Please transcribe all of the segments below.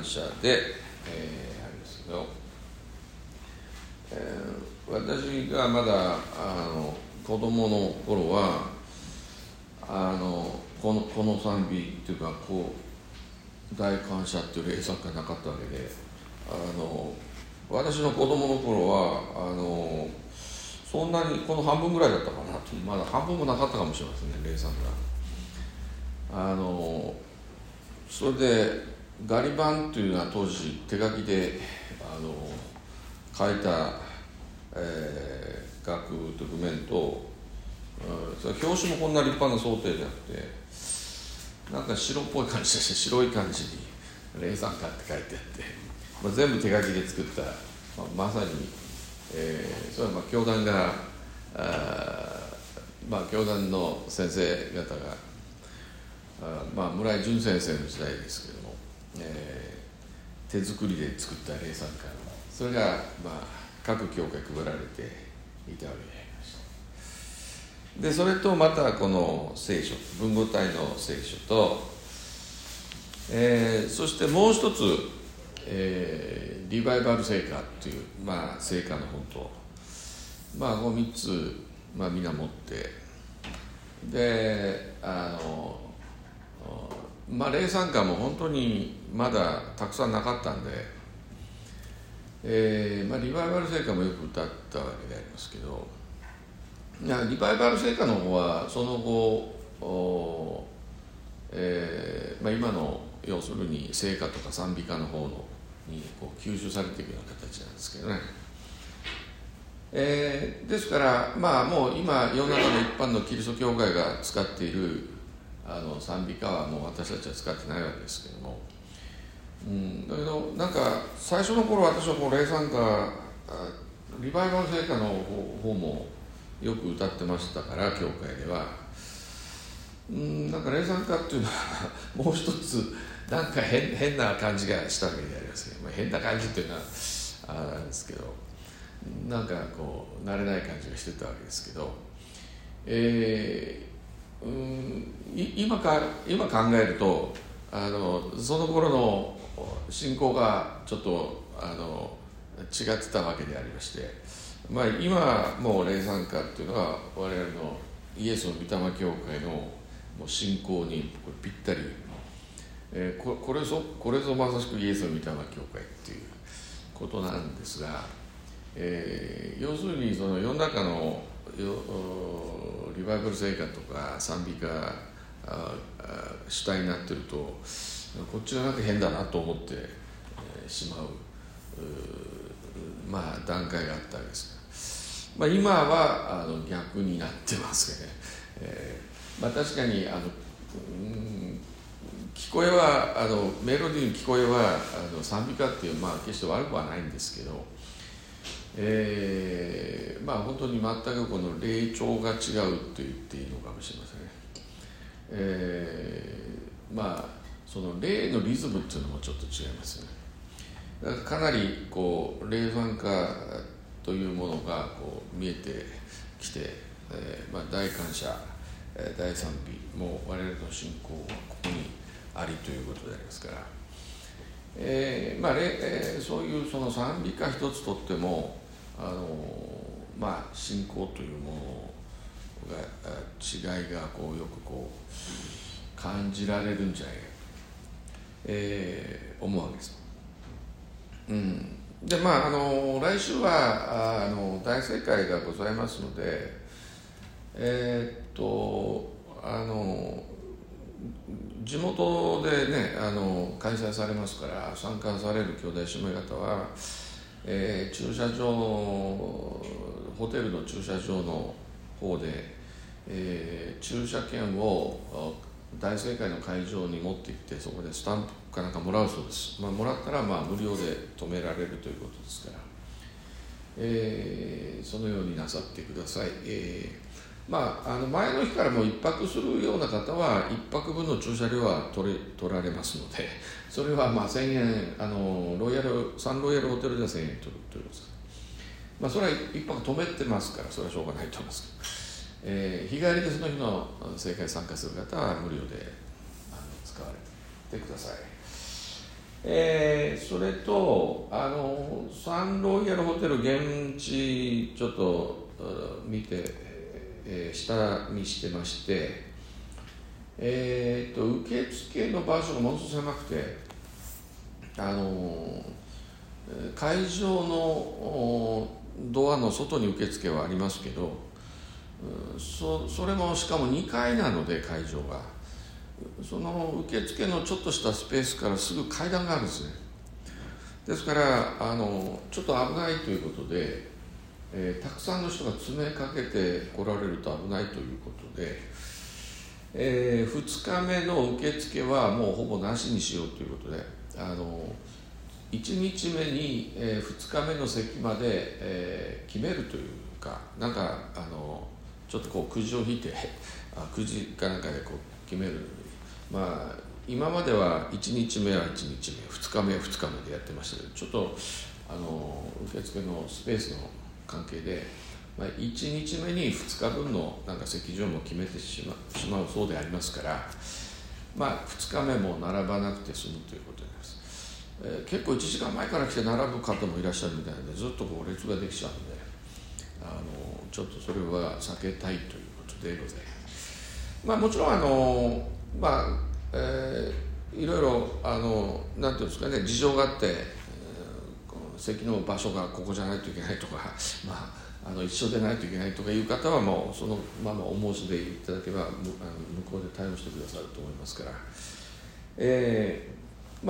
謝で、ありますけど、私がまだ子供の頃はこの賛美っていうか大感謝っていう霊作がなかったわけで、私の子供の頃はそんなにこの半分ぐらいだったかなと、まだ半分もなかったかもしれませんね、霊作が。それでガリ版というのは当時手書きで書いた、楽ドキュメント、それ表紙もこんな立派な想定であって、なんか白っぽい感じでして、白い感じに霊賛歌って書いてあって、全部手書きで作った、まさに、それは教団が教団の先生方が、村井淳先生の時代ですけども、手作りで作った霊賛歌、それが、各教会配られていたわけでありました。でそれとまたこの聖書、文語体の聖書と、そしてもう一つ、リバイバル聖歌という、聖歌の本と、この3つ、みんな持って、で霊賛歌も本当にまだたくさんなかったんで、リバイバル聖歌もよく歌ったわけでありますけど、リバイバル聖歌の方はその後、今の要するに聖歌とか賛美歌の方に吸収されていくような形なんですけどね。ですから、もう今世の中の一般のキリスト教会が使っている賛美歌はもう私たちは使ってないわけですけども、だけどなんか最初の頃私は霊賛歌、リバイバル聖歌の方もよく歌ってましたから、教会ではなんか霊賛歌っていうのはもう一つなんか変な感じがしたわけでありますけど、変な感じっていうのはあれですけど、なんか慣れない感じがしてたわけですけど、今考えるとその頃の信仰がちょっと違ってたわけでありまして、今もう霊賛歌っていうのは我々のイエスの御霊教会のもう信仰にぴったり、これぞまさしくイエスの御霊教会っていうことなんですが、要するにその世の中のリバイバル聖歌とか賛美歌主体になってると、こっちがなんか変だなと思ってしまう段階があったわけですが、今は逆になってますね。確かに聞こえはメロディーの聞こえは賛美歌っていう決して悪くはないんですけど、本当に全くこの霊調が違うと言っていいのかもしれませんね。その霊のリズムっていうのもちょっと違いますね。だからかなり霊賛歌というものが見えてきて、大感謝、大賛美も我々の信仰はここにありということでありますから、そういうその賛美歌一つとっても信仰というものが違いがよく感じられるんじゃないかと、思うわけです。で来週は大正会がございますので、地元でね開催されますから、参加される兄弟姉妹方は、駐車場、ホテルの駐車場の方で、駐車券を大正会の会場に持って行って、そこでスタンプかなんかもらうそうです。もらったら無料で止められるということですから、そのようになさってください。前の日からもう1泊するような方は1泊分の駐車料は取られますので、それは1000円サンロイヤルホテルでは1000円取るということです。それは1泊止めてますから、それはしょうがないと思いますけど、日帰りでその日の正会参加する方は無料で使われてください。 それとサンロイヤルホテル現地ちょっと見て、下見してまして、受付の場所がものすごく狭くて、会場のドアの外に受付はありますけど、それもしかも2階なので、会場がその受付のちょっとしたスペースからすぐ階段があるんですね。ですからちょっと危ないということで、たくさんの人が詰めかけて来られると危ないということで、2日目の受付はもうほぼなしにしようということで、1日目に、2日目の席まで、決めるというか、なんかちょっとこうくじを引いてくじかなんかでこう決める。まあ今までは1日目は1日目、2日目は2日目でやってましたけど、ちょっと受付のスペースの関係で、1日目に2日分のなんか席順も決めてしまうそうでありますから、2日目も並ばなくて済むということになります。結構1時間前から来て並ぶ方もいらっしゃるみたいで、ずっとこう列ができちゃうので、ちょっとそれは避けたいということでございます。もちろんいろいろなんていうんですかね、事情があって、席の場所がここじゃないといけないとか、一緒でないといけないとかいう方はもうそのままお申し出いただければ向こうで対応してくださると思いますから、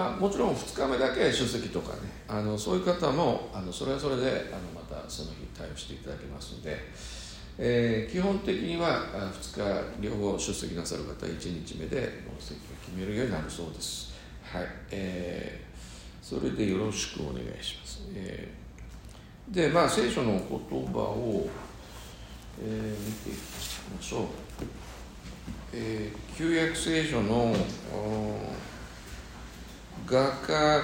もちろん2日目だけ出席とかね、そういう方もそれはそれでまたその日対応していただけますので、基本的には2日両方出席なさる方1日目でもう席を決めるようになるそうです。はい、それでよろしくお願いします。で聖書の言葉を、見ていきましょう。旧約聖書の画家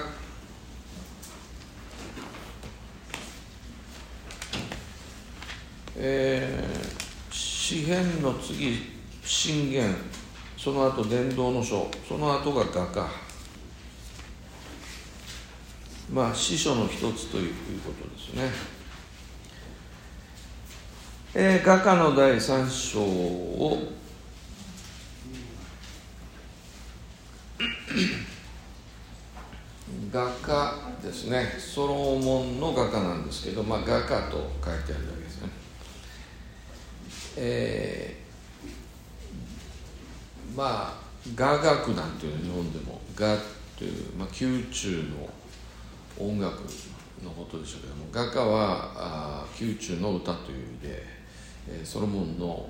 詩編の次箴言、その後伝道の書、その後が画家、司書の一つということですね。画家の第3章を画家ですね、ソロモンの画家なんですけど、画家と書いてあるわけですね。雅楽なんていうの日本でも雅という、宮中の音楽のことでしょうけども、画家は宮中の歌という意味で、ソロモンの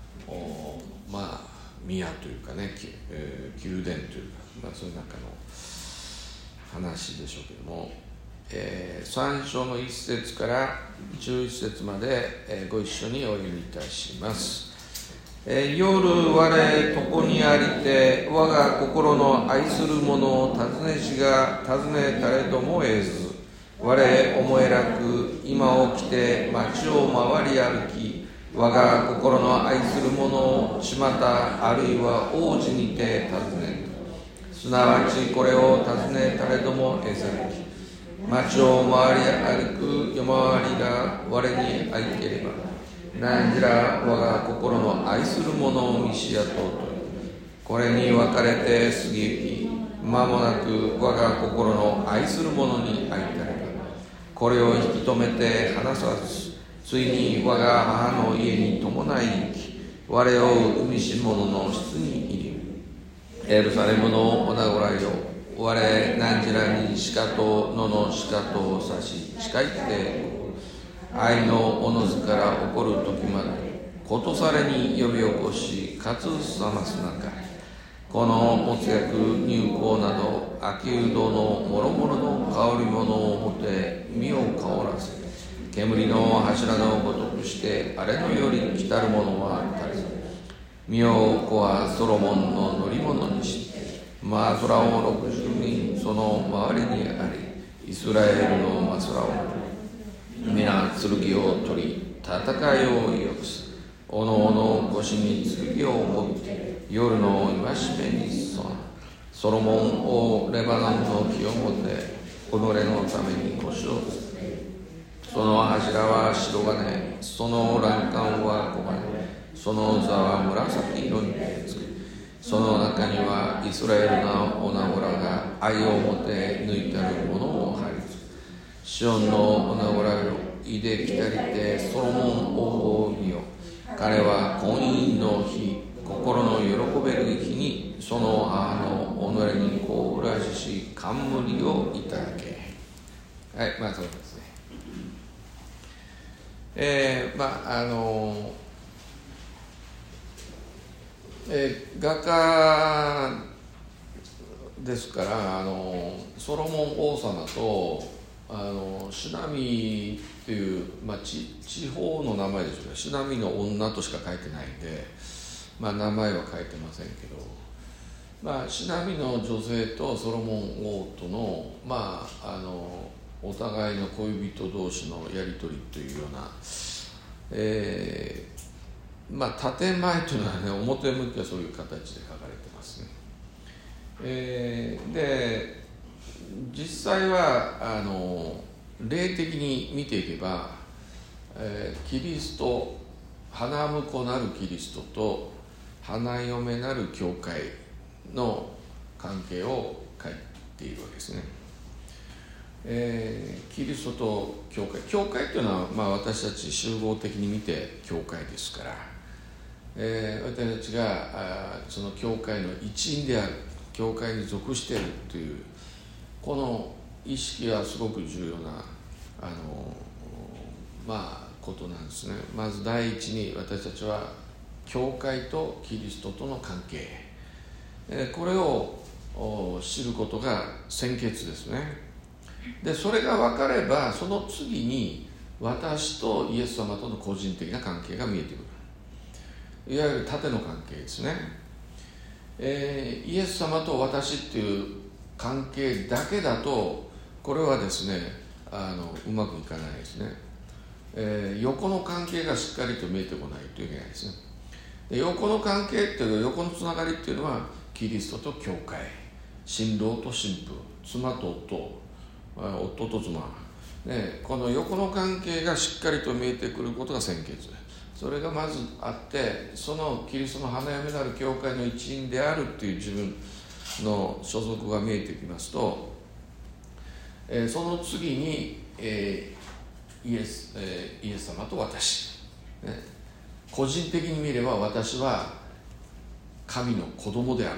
宮というかね、宮殿というか、そういう中の話でしょうけども、3章の1節から11節まで、ご一緒にお読みいたします。夜我床にありて、我が心の愛する者を尋ねしが尋ねたれども得ず、我思えらく今起きて街を回り歩き、我が心の愛する者を巷あるいは王子にて尋ねる。すなわちこれを尋ねたれども得ず、街を回り歩く夜回りが我に愛ければ、何じら我が心の愛する者を見しやとうと。これに分かれて過ぎゆき、間もなく我が心の愛する者に会いたれば、これを引き止めて離さず、ついに我が母の家に伴い行き、我を産みし者の室に入り、エルサレムのおなごらよ、我何じらにしかと野のしかとを指し誓いて、愛のおのずから起こる時までことされに呼び起こし、かつ覚ます中、このもつ薬乳香など秋うどのもろもろの香り物をもて身を香らせ、煙の柱のごとくしてあれのより来たるものは足りず、身を子はソロモンの乗り物にし、マスラオ60人その周りにあり、イスラエルのマスラオ皆剣を取り戦いを許す。おのおの腰に剣を持って夜の戒めに備ソロモン王レバノンの木をもって己のために腰をつく。その柱は白金、その欄干は黄金、その座は紫色につく。その中にはイスラエルの女子らが愛をもって抜いてあるものを貼り付く。シオンの女子らよ、いできたりてソロモン王を見よ。彼は婚姻の日、心の喜べる日にその母の己に子を裏しし冠をいただけ。はい、そうですね。画家ですからソロモン王様とシュナミっていう、地方の名前でしょうね。シュナミの女としか書いてないんで、名前は書いてませんけど、シュナミの女性とソロモン王とのお互いの恋人同士のやり取りというような、建前というのはね、表向きはそういう形で書かれてますね。で実際は霊的に見ていけば、キリスト、花婿なるキリストと花嫁なる教会の関係を書いているわけですね。キリストと教会、教会というのは、私たち集合的に見て教会ですから、私たちがその教会の一員である、教会に属しているというこの意識はすごく重要なことなんですね。まず第一に、私たちは教会とキリストとの関係、これを知ることが先決ですね。でそれが分かれば、その次に私とイエス様との個人的な関係が見えてくる。いわゆる縦の関係ですね。イエス様と私っていう関係だけだと、これはですねうまくいかないですね。横の関係がしっかりと見えてこないといけないですね。で横の関係っていう、横のつながりっていうのは、キリストと教会、新郎と新婦、妻と夫と妻、この横の関係がしっかりと見えてくることが先決。それがまずあって、そのキリストの花嫁なる教会の一員であるっていう自分の所属が見えてきますと、その次に、イエス様と私、個人的に見れば私は神の子供である、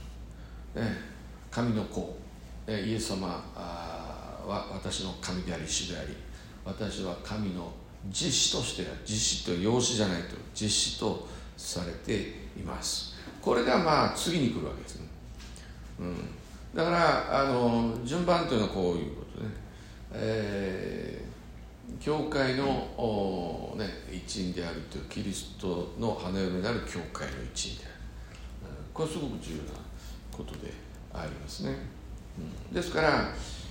神の子、イエス様は私の神であり主であり、私は神の実子として、実子という養子じゃないと、実子とされています。これが次に来るわけですね。だから順番というのはこういうことね。教会の、一員であるという、キリストの花嫁である教会の一員である、これはすごく重要なことでありますね。ですから、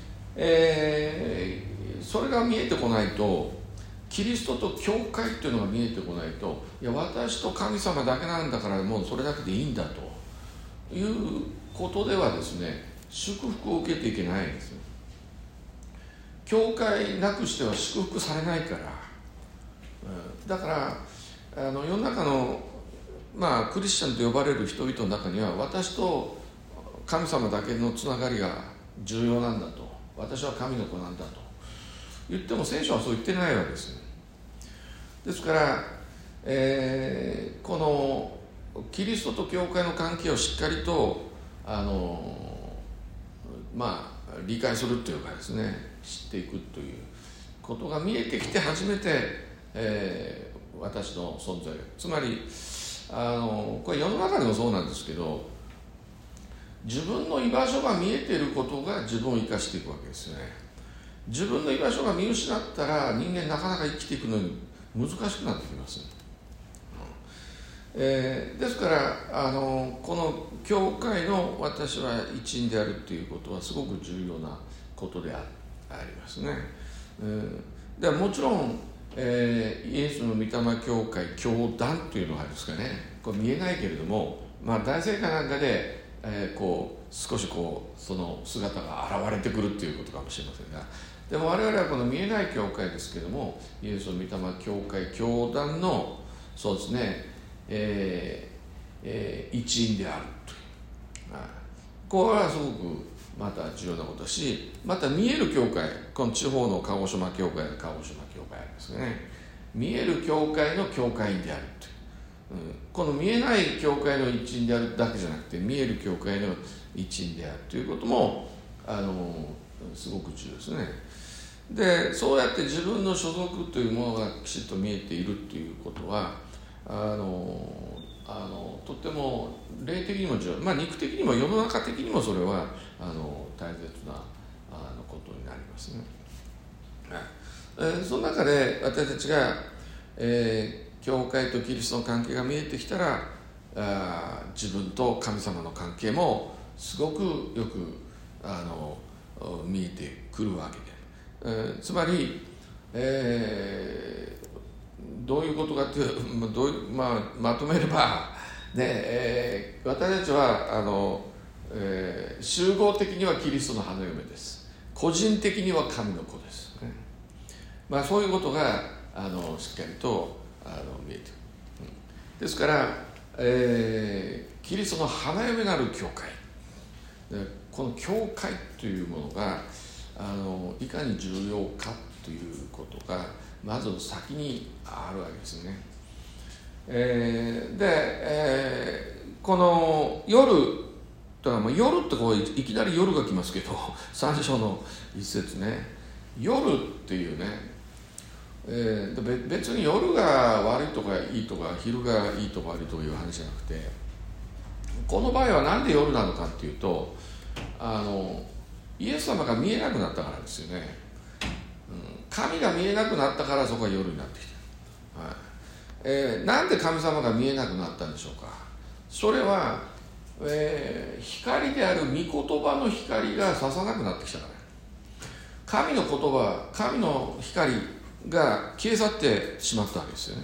それが見えてこないと、キリストと教会というのが見えてこないと、いや私と神様だけなんだからもうそれだけでいいんだということではですね、祝福を受けていけないんですよ。教会なくしては祝福されないから、だから世の中のクリスチャンと呼ばれる人々の中には、私と神様だけのつながりが重要なんだと、私は神の子なんだと言っても、聖書はそう言ってないわけですよ。ですから、このキリストと教会の関係をしっかりと理解するというかですね、知っていくということが見えてきて初めて、私の存在、つまりこれ世の中でもそうなんですけど、自分の居場所が見えていることが自分を生かしていくわけですよね。自分の居場所が見失ったら、人間なかなか生きていくのに難しくなってきます、ですからこの教会の私は一員であるということはすごく重要なことでありますね。でもちろん、イエスの御霊教会教団というのがあるんですかね、これ見えないけれども、大聖会なんかで少しその姿が現れてくるっていうことかもしれませんが、でも我々はこの見えない教会ですけども、イエスの御霊教会教団のそうですね、一員であるという、これはすごくまた重要なことだし、また見える教会、この地方の鹿児島教会の鹿児島教会ですね、見える教会の教会員であるという、この見えない教会の一員であるだけじゃなくて、見える教会の一員であるということもすごく重要ですね。で、そうやって自分の所属というものがきちっと見えているということはとっても霊的にも重要、肉的にも世の中的にもそれは大切なことになりますね。その中で私たちが、教会とキリストの関係が見えてきたら、自分と神様の関係もすごくよく見えてくるわけで、つまり、どういうことかという、まとめれば、私たちは集合的にはキリストの花嫁です。個人的には神の子です、そういうことがしっかりと見えている、ですから、キリストの花嫁なる教会、この教会というものがいかに重要かということがまず先にあるわけですね。この夜とは、夜っていきなり夜が来ますけど、3章の一節ね、夜っていうね、別に夜が悪いとかいいとか、昼がいいとか悪いとかいう話じゃなくて、この場合はなんで夜なのかっていうと、イエス様が見えなくなったからですよね。神が見えなくなったからそこが夜になってきた、なんで神様が見えなくなったんでしょうか。それは、光である御言葉の光が差さなくなってきたから。神の言葉、神の光が消え去ってしまったわけですよ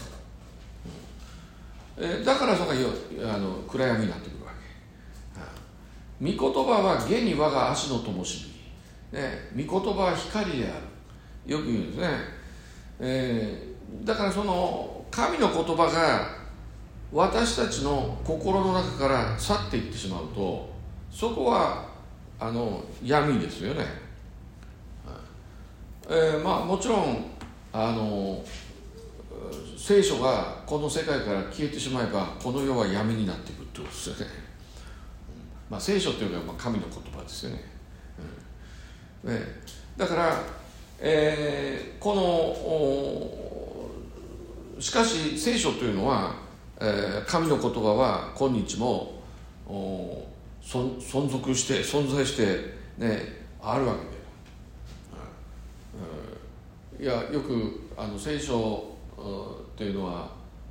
ね。だからそこが暗闇になってくるわけ。御言葉は現に我が足の灯火、御言葉は光である、よく言うんですね。だからその神の言葉が私たちの心の中から去っていってしまうと、そこは闇ですよね。もちろん聖書がこの世界から消えてしまえば、この世は闇になっていくってことですよね。聖書というか、神の言葉ですよね。だから、しかし聖書というのは、神の言葉は今日も存在して、あるわけで、よく聖書というのは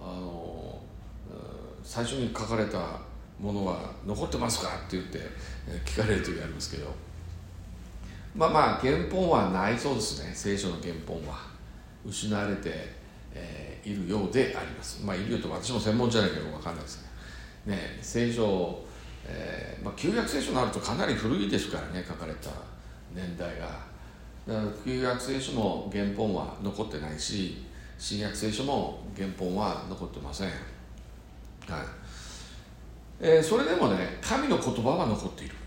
最初に書かれたものは残ってますかって言って聞かれる時がありますけど、原本はないそうですね。聖書の原本は失われて、いるようであります。いるよと私も専門じゃないけど分かんないですね。聖書、旧約聖書になるとかなり古いですからね、書かれた年代が。だから旧約聖書も原本は残ってないし、新約聖書も原本は残ってません。それでもね、神の言葉は残っている。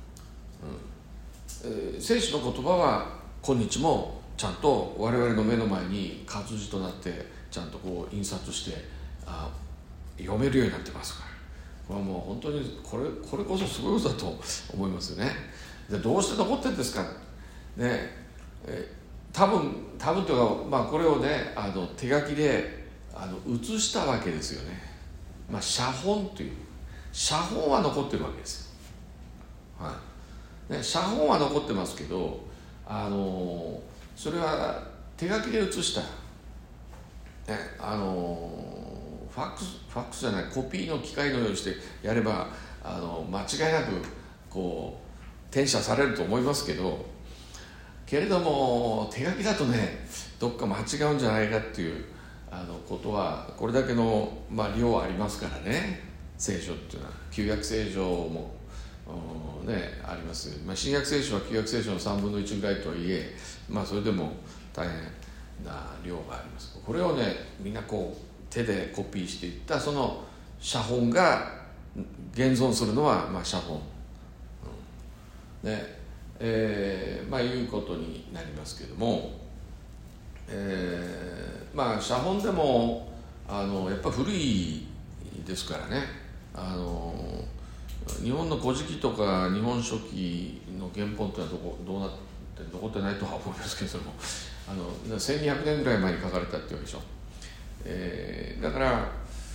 聖書の言葉は今日もちゃんと我々の目の前に活字となってちゃんと印刷して読めるようになってますから、これはもう本当にこれこそすごいことだと思いますよね。で、どうして残ってるんですかね。多分というか、これをね手書きで写したわけですよね。写本という写本は残ってるわけですよ。写本は残ってますけど、それは手書きで写した、ファックスじゃないコピーの機械のようにしてやれば間違いなく転写されると思いますけれども、手書きだとねどっか間違うんじゃないかっていうことは、これだけの、量ありますからね。聖書っていうのは旧約聖書もあります。新約聖書は旧約聖書の3分の1ぐらいとはいえ、それでも大変な量があります。これをね、みんな手でコピーしていったその写本が現存するのは写本、いうことになりますけども、写本でもやっぱ古いですからね、日本の古事記とか日本書紀の原本ってのはどうなって残ってないとは思いますけども、1200年ぐらい前に書かれたっていうわけでしょ。だから、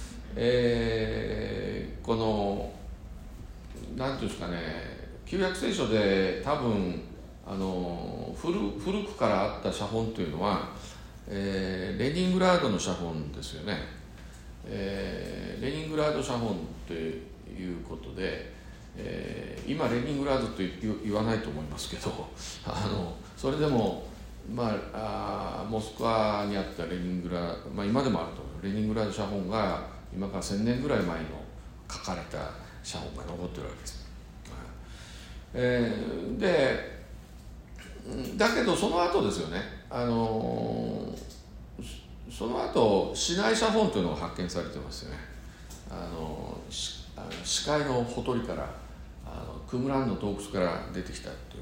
このなんていうんですかね、旧約聖書で多分古くからあった写本というのは、レニングラードの写本ですよね。レニングラード写本ということで、今レニングラードと言わないと思いますけど、それでも、モスクワにあったレニングラ、今でもあると思うレニングラード写本が今から1000年ぐらい前の書かれた写本が残ってるわけです。だけどその後ですよね、その後市内写本というのが発見されてますよね。視界のほとりからクムランの洞窟から出てきたという、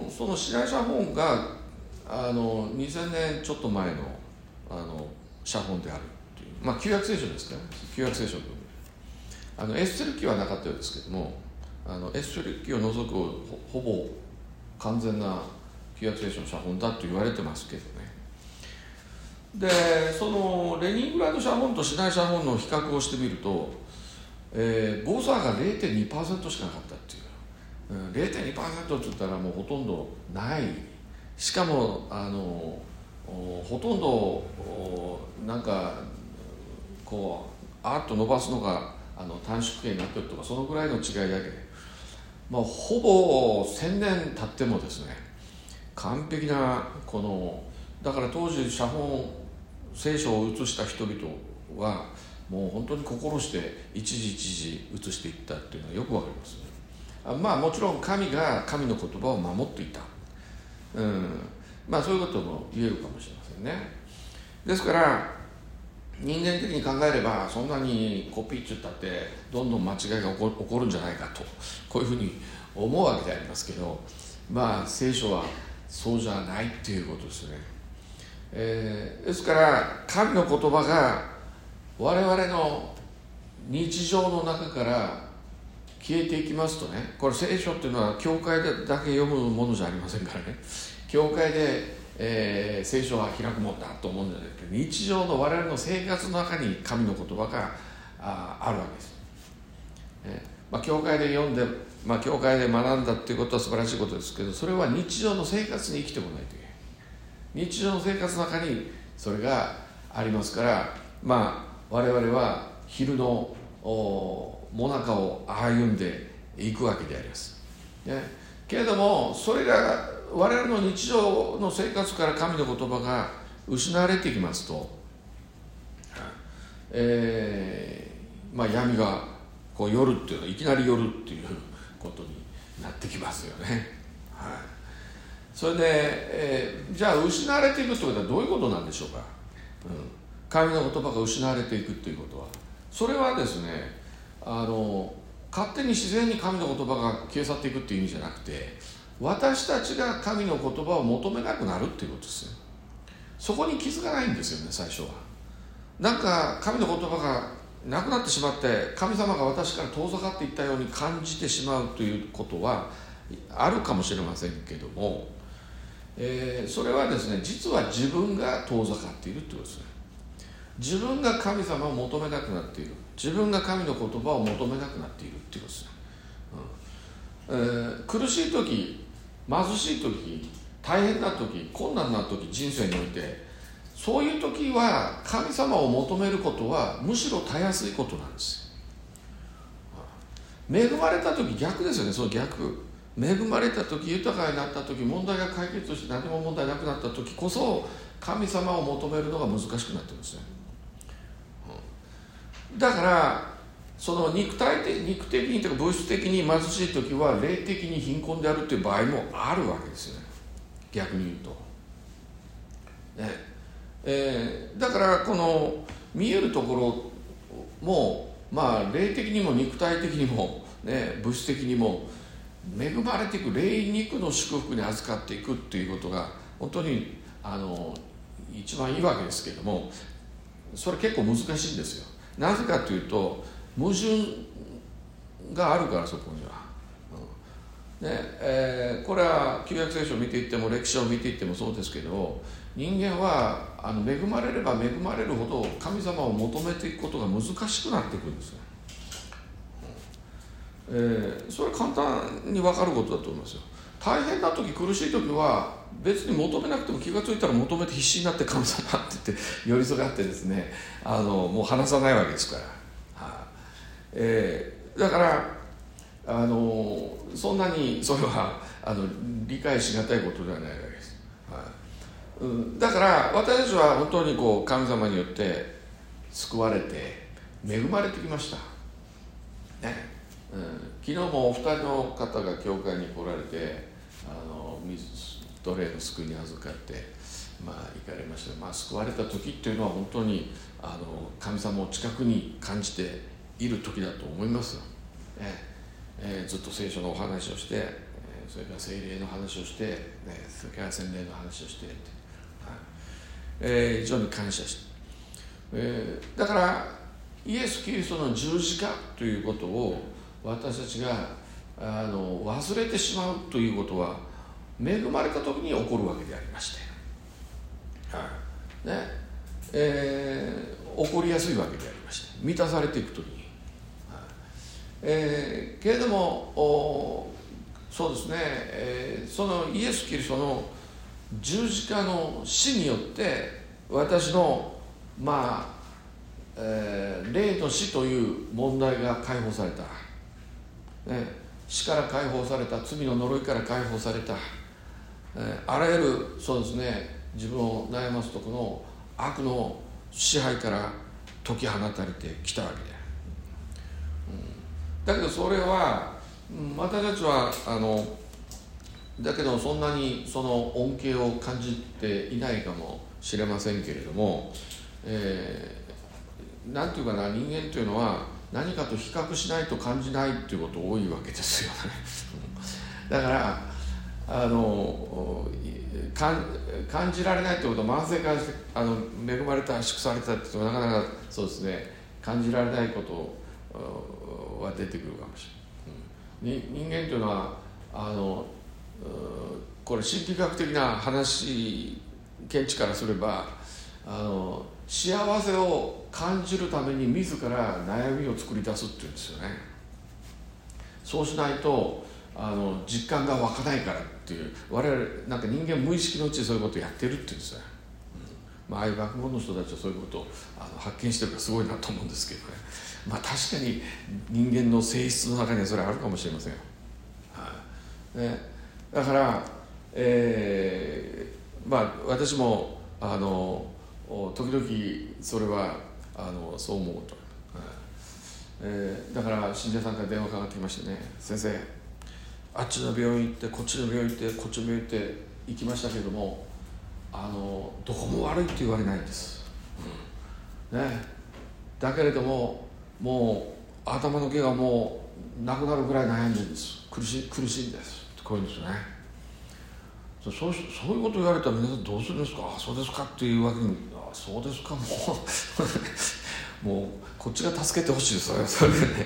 その市内写本が2000年ちょっと前の写本であるという、旧約聖書ですからね。旧約聖書エステル記はなかったようですけども、エステル記を除くほぼ完全な旧約聖書の写本だと言われてますけどね。でそのレニングラード写本と市内写本の比較をしてみると、誤差が 0.2% しかなかったっていう、0.2% って言ったらもうほとんどない。しかもほとんどなんかアーッと伸ばすのが短縮形になってるとか、そのぐらいの違いだけで、ほぼ1000年経ってもですね、完璧なだから当時写本聖書を写した人々はもう本当に心して一時一時写していったっていうのはよくわかりますね。もちろん神が神の言葉を守っていた、そういうことも言えるかもしれませんね。ですから人間的に考えれば、そんなにコピーって言ったってどんどん間違いが起こるんじゃないかと、こういうふうに思うわけでありますけど、聖書はそうじゃないっていうことですね。ですから神の言葉が我々の日常の中から消えていきますとね、これ聖書っていうのは教会でだけ読むものじゃありませんからね。教会で、聖書は開くもんだと思うんじゃなくて、日常の我々の生活の中に神の言葉があるわけです。教会で読んで、教会で学んだっていうことは素晴らしいことですけど、それは日常の生活に生きてこないといけない。日常の生活の中にそれがありますから、我々は昼の最中を歩んでいくわけであります、けれども、それが我々の日常の生活から神の言葉が失われていきますと、闇が夜っていうのはいきなり夜っていうことになってきますよね。それで、じゃあ失われていくということはどういうことなんでしょうか。神の言葉が失われていくということは、それはですね、勝手に自然に神の言葉が消え去っていくっていう意味じゃなくて、私たちが神の言葉を求めなくなるっていうことですよ。そこに気づかないんですよね、最初は。なんか神の言葉がなくなってしまって、神様が私から遠ざかっていったように感じてしまうということはあるかもしれませんけども、それはですね、実は自分が遠ざかっているということですね。自分が神様を求めなくなっている、自分が神の言葉を求めなくなっているということですね。苦しい時、貧しい時、大変な時、困難な時、人生においてそういう時は神様を求めることはむしろたやすいことなんですよ。恵まれた時逆ですよね。その逆、恵まれた時、豊かになった時、問題が解決して何も問題なくなった時こそ神様を求めるのが難しくなってるんですね。だからその肉的にというか物質的に貧しい時は霊的に貧困であるという場合もあるわけですよね、逆に言うと、ね。だからこの見えるところも霊的にも肉体的にも、ね、物質的にも恵まれていく、霊肉の祝福に預かっていくっていうことが本当に一番いいわけですけれども、それ結構難しいんですよ。なぜかというと矛盾があるから、そこには、これは旧約聖書を見ていっても歴史を見ていってもそうですけど、人間は恵まれれば恵まれるほど神様を求めていくことが難しくなっていくんですよ。それは簡単に分かることだと思いますよ。大変な時、苦しい時は別に求めなくても気がついたら求めて必死になって神様って言って寄り添ってですね、もう離さないわけですから、だからそんなにそれは理解しがたいことではないわけです、だから私たちは本当に神様によって救われて恵まれてきました、昨日もお二人の方が教会に来られて奴隷の救いに預かって行かれました。救われた時っていうのは本当に神様を近くに感じている時だと思いますよ、ずっと聖書のお話をして、それから聖霊の話をして、それから洗礼の話をして、非常に感謝して、だからイエス・キリストの十字架ということを私たちが忘れてしまうということは恵まれた時に起こるわけでありまして、起こりやすいわけでありまして、満たされていく時に、けれどもそうですね、そのイエス・キリストの十字架の死によって私の霊の死という問題が解放された、死から解放された、罪の呪いから解放された、あらゆるそうですね、自分を悩ますとこの悪の支配から解き放たれてきたわけで、だけどそれは私たちはだけどそんなにその恩恵を感じていないかもしれませんけれども、なんていうかな、人間というのは何かと比較しないと感じないっていうこと多いわけですよねだから感じられないってことは、慢性からして恵まれた、祝されたって言ってもなかなかそうですね、感じられないことは出てくるかもしれない、人間というのはこれ心理学的な話、見地からすれば幸せを感じるために自ら悩みを作り出すっていうんですよね。そうしないと実感が湧かないからっていう、我々なんか人間無意識のうちにそういうことをやってるっていうんですよ、ああいう学問の人たちはそういうことを発見してるからすごいなと思うんですけどね。確かに人間の性質の中にはそれあるかもしれませんよ、だから、私も時々それはそう思うと、だから信者さんから電話かかってきましてね、先生あっちの病院行ってこっちの病院行ってこっちの病院行って行きましたけれどもどこも悪いって言われないんです、だけれどももう頭の毛がもうなくなるぐらい悩んでるんです、苦しいんですってこういうんですよね。そういうこと言われたら皆さんどうするんですか、そうですかっていうわけに、そうですか、もうこっちが助けてほしいです、それでね、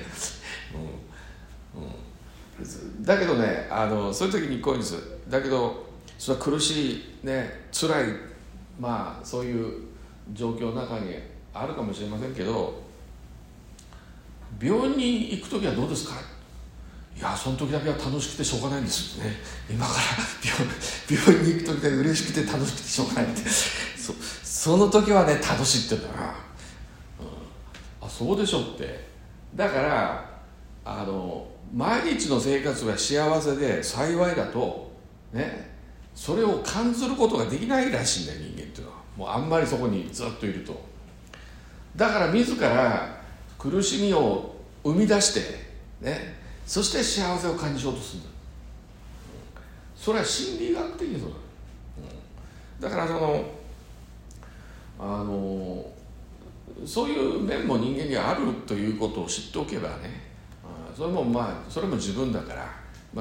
だけどねそういう時にこういうんです。だけどそれは苦しいね、辛いそういう状況の中にあるかもしれませんけど、病院に行く時はどうですか、いやその時だけは楽しくてしょうがないんですよね、今から病院に行く時だけ嬉しくて楽しくてしょうがないってその時はね楽しいって言うんだな、そうでしょって。だから毎日の生活が幸せで幸いだとね、それを感じることができないらしいんだよ、人間っていうのは。もうあんまりそこにずっといると。だから自ら苦しみを打生み出して、ね、そして幸せを感じようとするんだ。それは心理学的にそうだ。だからそういう面も人間にあるということを知っておけばね、それも自分だから、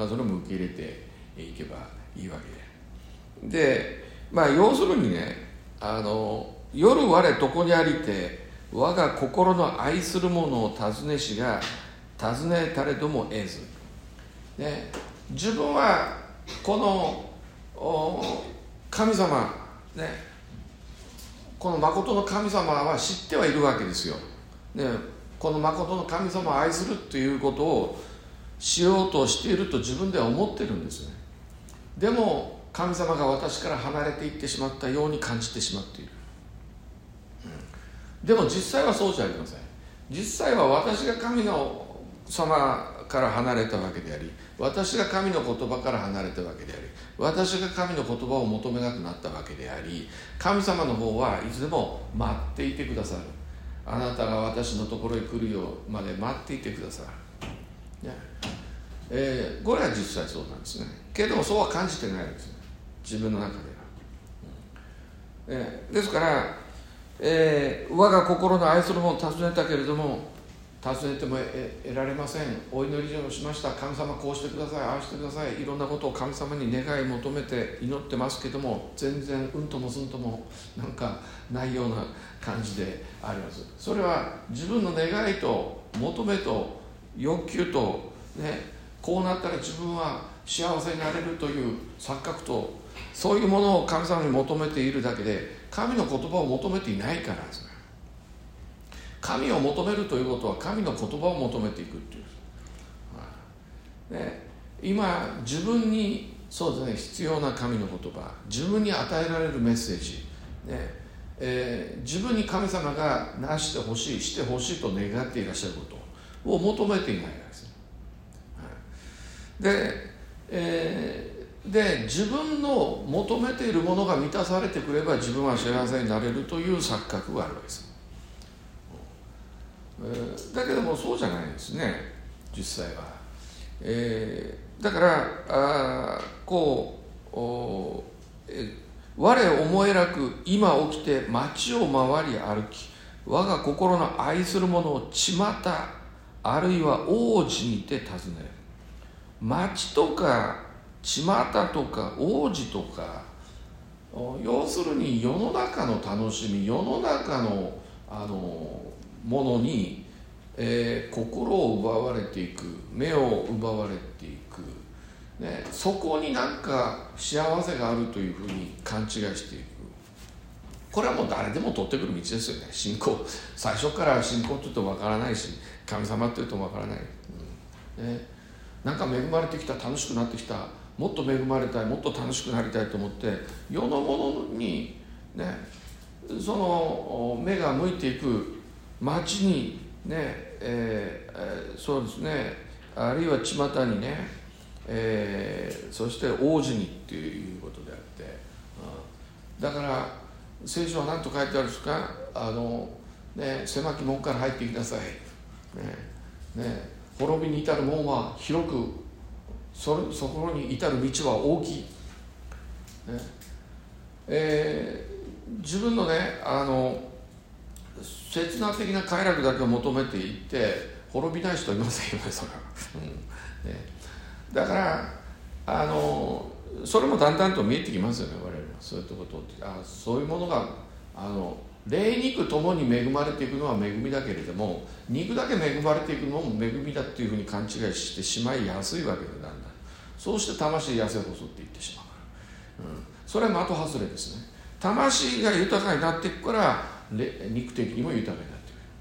それも受け入れていけばいいわけで。で、要するにね、夜我床にありて我が心の愛する者を尋ねしが尋ねたれども得ず、ね、自分はこの神様、ね、この誠の神様は知ってはいるわけですよ、ね、この誠の神様を愛するということをしようとしていると自分では思ってるんですね。でも神様が私から離れていってしまったように感じてしまっている、でも実際はそうじゃありません。実際は私が神の様から離れたわけであり、私が神の言葉から離れたわけであり、私が神の言葉を求めなくなったわけであり、神様の方はいつでも待っていてくださる。あなたが私のところへ来るようまで待っていてくださる、ね。これは実際そうなんですね。けれどもそうは感じてないんですね、自分の中では。ですから、我が心の愛するものを尋ねたけれども尋ねても得られません。お祈りをしました。神様こうしてください、ああしてください、いろんなことを神様に願い求めて祈ってますけども、全然うんともすんともなんかないような感じであります。それは自分の願いと求めと欲求と、ね、こうなったら自分は幸せになれるという錯覚と、そういうものを神様に求めているだけで神の言葉を求めていないからですね。神を求めるということは神の言葉を求めていくっていう、ね、今自分にそうですね、必要な神の言葉、自分に与えられるメッセージ、ね、自分に神様がなしてほしいしてほしいと願っていらっしゃることを求めていないわけです。で自分の求めているものが満たされてくれば自分は幸せになれるという錯覚があるわけです。だけどもそうじゃないんですね、実際は。だから我思えらく今起きて街を回り歩き、我が心の愛するものを巷あるいは王子にて尋ねる。町とか巷とか王子とか、要するに世の中の楽しみ、世の中のものに、心を奪われていく、目を奪われていく、ね、そこになんか幸せがあるというふうに勘違いしていく。これはもう誰でも取ってくる道ですよね。信仰、最初から信仰って言うとわからないし、神様って言うとわからない、ね、なんか恵まれてきた、楽しくなってきた、もっと恵まれたい、もっと楽しくなりたいと思って世のものにね、その目が向いていく街にね、そうですね、あるいは巷にね、そして王子にっていうことであって、だから聖書は何と書いてあるんですか。狭き門から入ってきなさい、滅びに至る門は広く、そこに至る道は大きい、自分のね刹那的な快楽だけを求めていって滅びない人はいませんよね、それは、だからそれもだんだんと見えてきますよね、我々は。そういうことってそういうものが霊肉ともに恵まれていくのは恵みだけれども、肉だけ恵まれていくのも恵みだっていうふうに勘違いしてしまいやすいわけで、だんだんそうして魂痩せ細っていってしまうから、それは的外れですね。魂が豊かになっていくから肉的にも豊かにな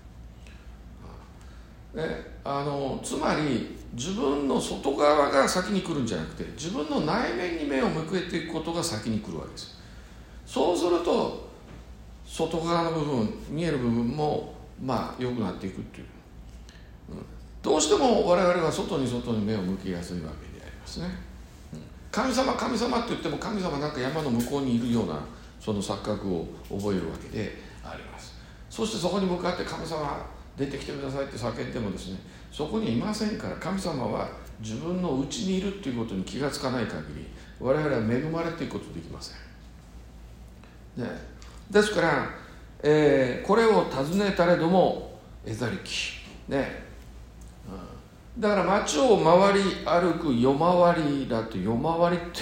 っていく、つまり自分の外側が先に来るんじゃなくて、自分の内面に目を向けていくことが先に来るわけです。そうすると外側の部分、見える部分も良くなっていくっていう、どうしても我々は外に目を向けやすいわけでありますね。神様って言っても神様なんか山の向こうにいるようなその錯覚を覚えるわけであります。そしてそこに向かって神様出てきてくださいって叫んでもですね、そこにいませんから、神様は自分の内にいるっていうことに気がつかない限り、我々は恵まれていくことできません、ね、ですから、これを尋ねたれども得ざりき、ね、だから街を回り歩く夜回りだと、夜回りって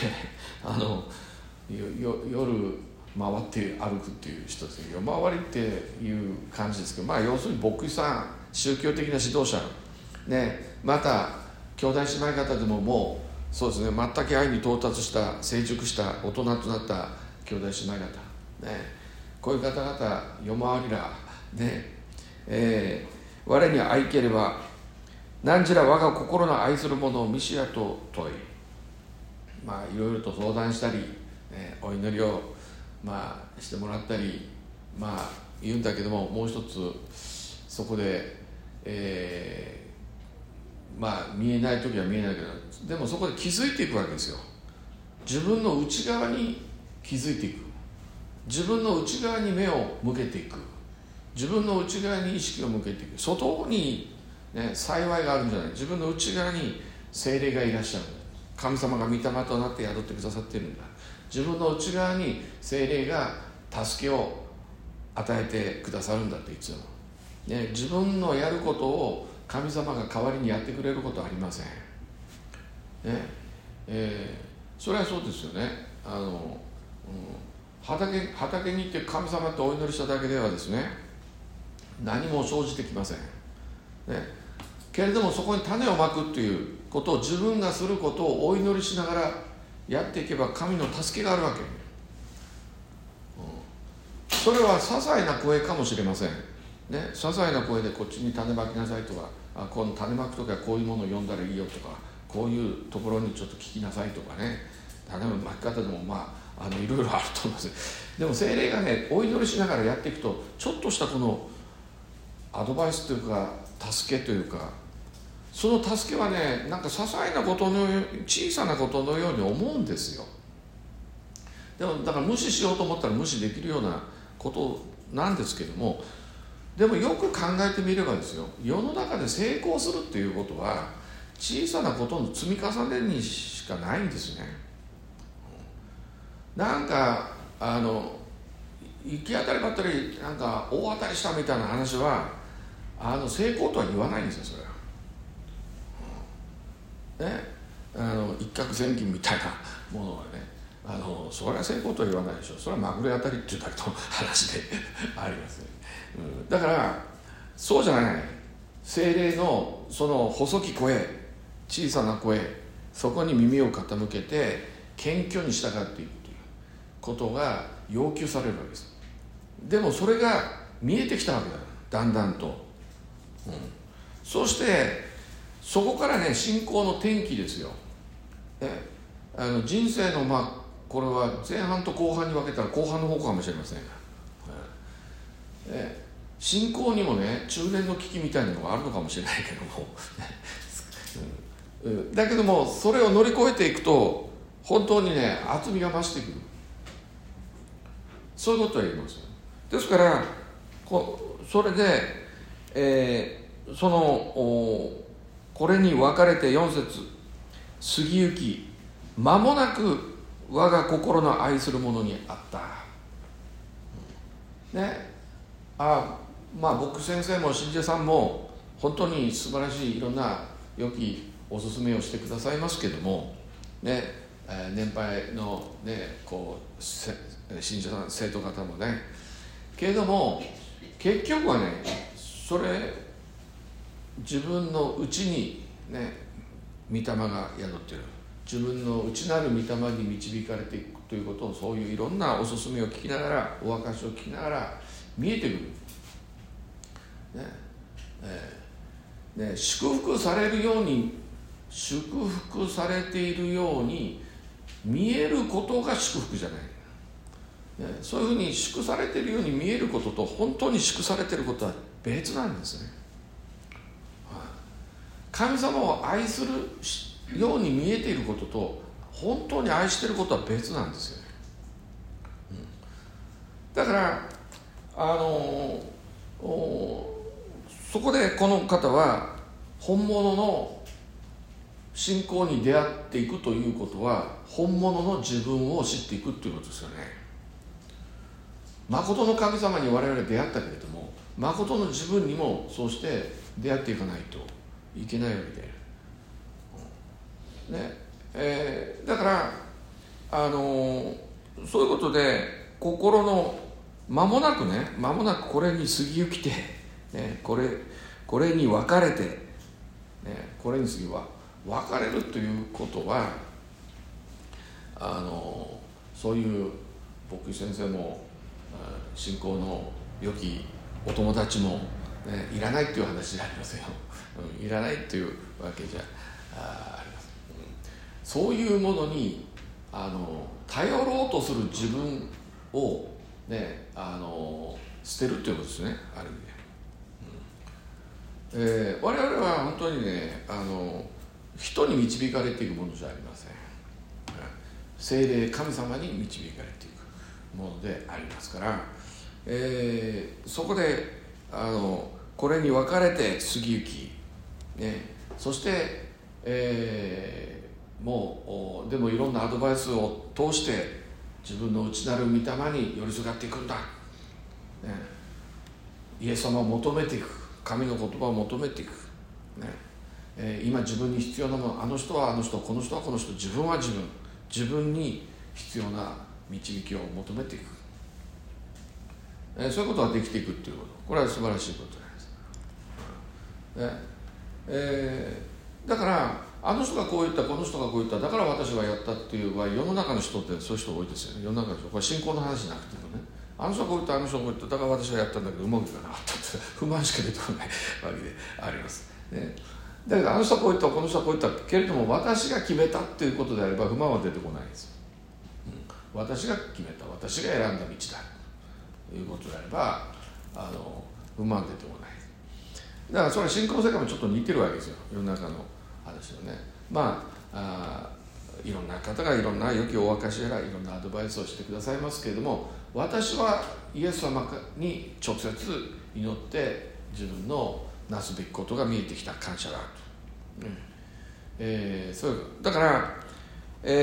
夜回って歩くっていう人ですね。夜回りっていう感じですけど、要するに牧師さん、宗教的な指導者、ね、また兄弟姉妹方でももうそうですね、全く愛に到達した成熟した大人となった兄弟姉妹方、ね、こういう方々夜回りら、ね、我に愛ければ何ら我が心の愛する者を見しやと問い、いろいろと相談したり、お祈りをしてもらったり言うんだけども、もう一つそこで、見えない時は見えないけど、でもそこで気づいていくわけですよ。自分の内側に気づいていく、自分の内側に目を向けていく、自分の内側に意識を向けていく。外に、幸いがあるんじゃない、自分の内側に聖霊がいらっしゃるんだ。神様が御霊となって宿ってくださっているんだ。自分の内側に聖霊が助けを与えてくださるんだっていつも、自分のやることを神様が代わりにやってくれることはありません、それはそうですよね。畑に行って神様ってお祈りしただけではですね、何も生じてきません、けれどもそこに種をまくということを、自分がすることをお祈りしながらやっていけば神の助けがあるわけ、それは些細な声かもしれません、些細な声でこっちに種まきなさいとか、この種まくときはこういうものを読んだらいいよとか、こういうところにちょっと聞きなさいとかね、種のまき方でもいろいろあると思います。でも聖霊がお祈りしながらやっていくと、ちょっとしたこのアドバイスというか助けというか、その助けはなんか些細なことのよう、小さなことのように思うんですよ。でもだから無視しようと思ったら無視できるようなことなんですけども、でもよく考えてみればですよ、世の中で成功するっていうことは小さなことの積み重ねにしかないんですね。なんか行き当たりばったりなんか大当たりしたみたいな話は成功とは言わないんですよ、それは。一攫千金みたいなものはそれは成功とは言わないでしょ。それはまぐれ当たりっていうだけの話でありますね、だからそうじゃない、聖霊のその細き声、小さな声、そこに耳を傾けて謙虚に従っていくということが要求されるわけです。でもそれが見えてきたわけだ、だんだんと、そしてそこから信仰の転機ですよ、人生のこれは前半と後半に分けたら後半の方かもしれませんが、信仰にも中年の危機みたいなのがあるのかもしれないけどもだけどもそれを乗り越えていくと本当に厚みが増してくる、そういうことは言えます。ですからそれで、これに分かれて4節、過ぎゆき間もなく我が心の愛する者にあった、僕先生も信者さんも本当に素晴らしいいろんな良きおすすめをしてくださいますけども、年配の信者さん生徒方もけれども結局はそれ自分の内に御霊が宿っている、自分の内なる御霊に導かれていくということを、そういういろんなお勧めを聞きながら、お証しを聞きながら見えてくる、祝福されるように、祝福されているように見えることが祝福じゃない、そういうふうに祝されているように見えることと本当に祝されていることは別なんですね。神様を愛するように見えていることと本当に愛していることは別なんですよね、 そこでこの方は本物の信仰に出会っていくということは、本物の自分を知っていくということですよね。誠の神様に我々出会ったけれども、誠の自分にもそうして出会っていかないといけないわけで、だからそういうことで心の間もなくこれに過ぎゆきて、これに分かれて、これに過ぎは分かれるということは、そういう牧師先生も信仰の良きお友達も、いらないっていう話じゃありませんよ、いらないっていうわけじゃありません。そういうものに頼ろうとする自分を、捨てるということですね、ある意味で。我々は本当にね、人に導かれていくものじゃありません。聖霊神様に導かれていくものでありますから、そこでこれに分かれて過ぎゆき、そして、もうでもいろんなアドバイスを通して自分の内なる御霊に寄りすがっていくんだ、イエス様を求めていく、神の言葉を求めていく、今自分に必要なもの、あの人はあの人、この人はこの人、自分は自分に必要な導きを求めていく、そういうことができていくっていうこと、これは素晴らしいことです。だからあの人がこう言った、この人がこう言った、だから私はやったっていう場合、世の中の人ってそういう人多いですよね。世の中の人、これ信仰の話じゃなくてもね、あの人がこう言った、あの人がこう言った、だから私はやったんだけどうまくいかなかったって不満しか出てこないわけであります、だけどあの人はこう言った、この人はこう言ったけれども、私が決めたっていうことであれば不満は出てこないんです、私が決めた、私が選んだ道だということであれば不満出てこない。だからそれは信仰の世界もちょっと似てるわけですよ、世の中の話をね。いろんな方がいろんな良きお証やらいろんなアドバイスをしてくださいますけれども、私はイエス様に直接祈って自分のなすべきことが見えてきた、感謝だと、そういうだから、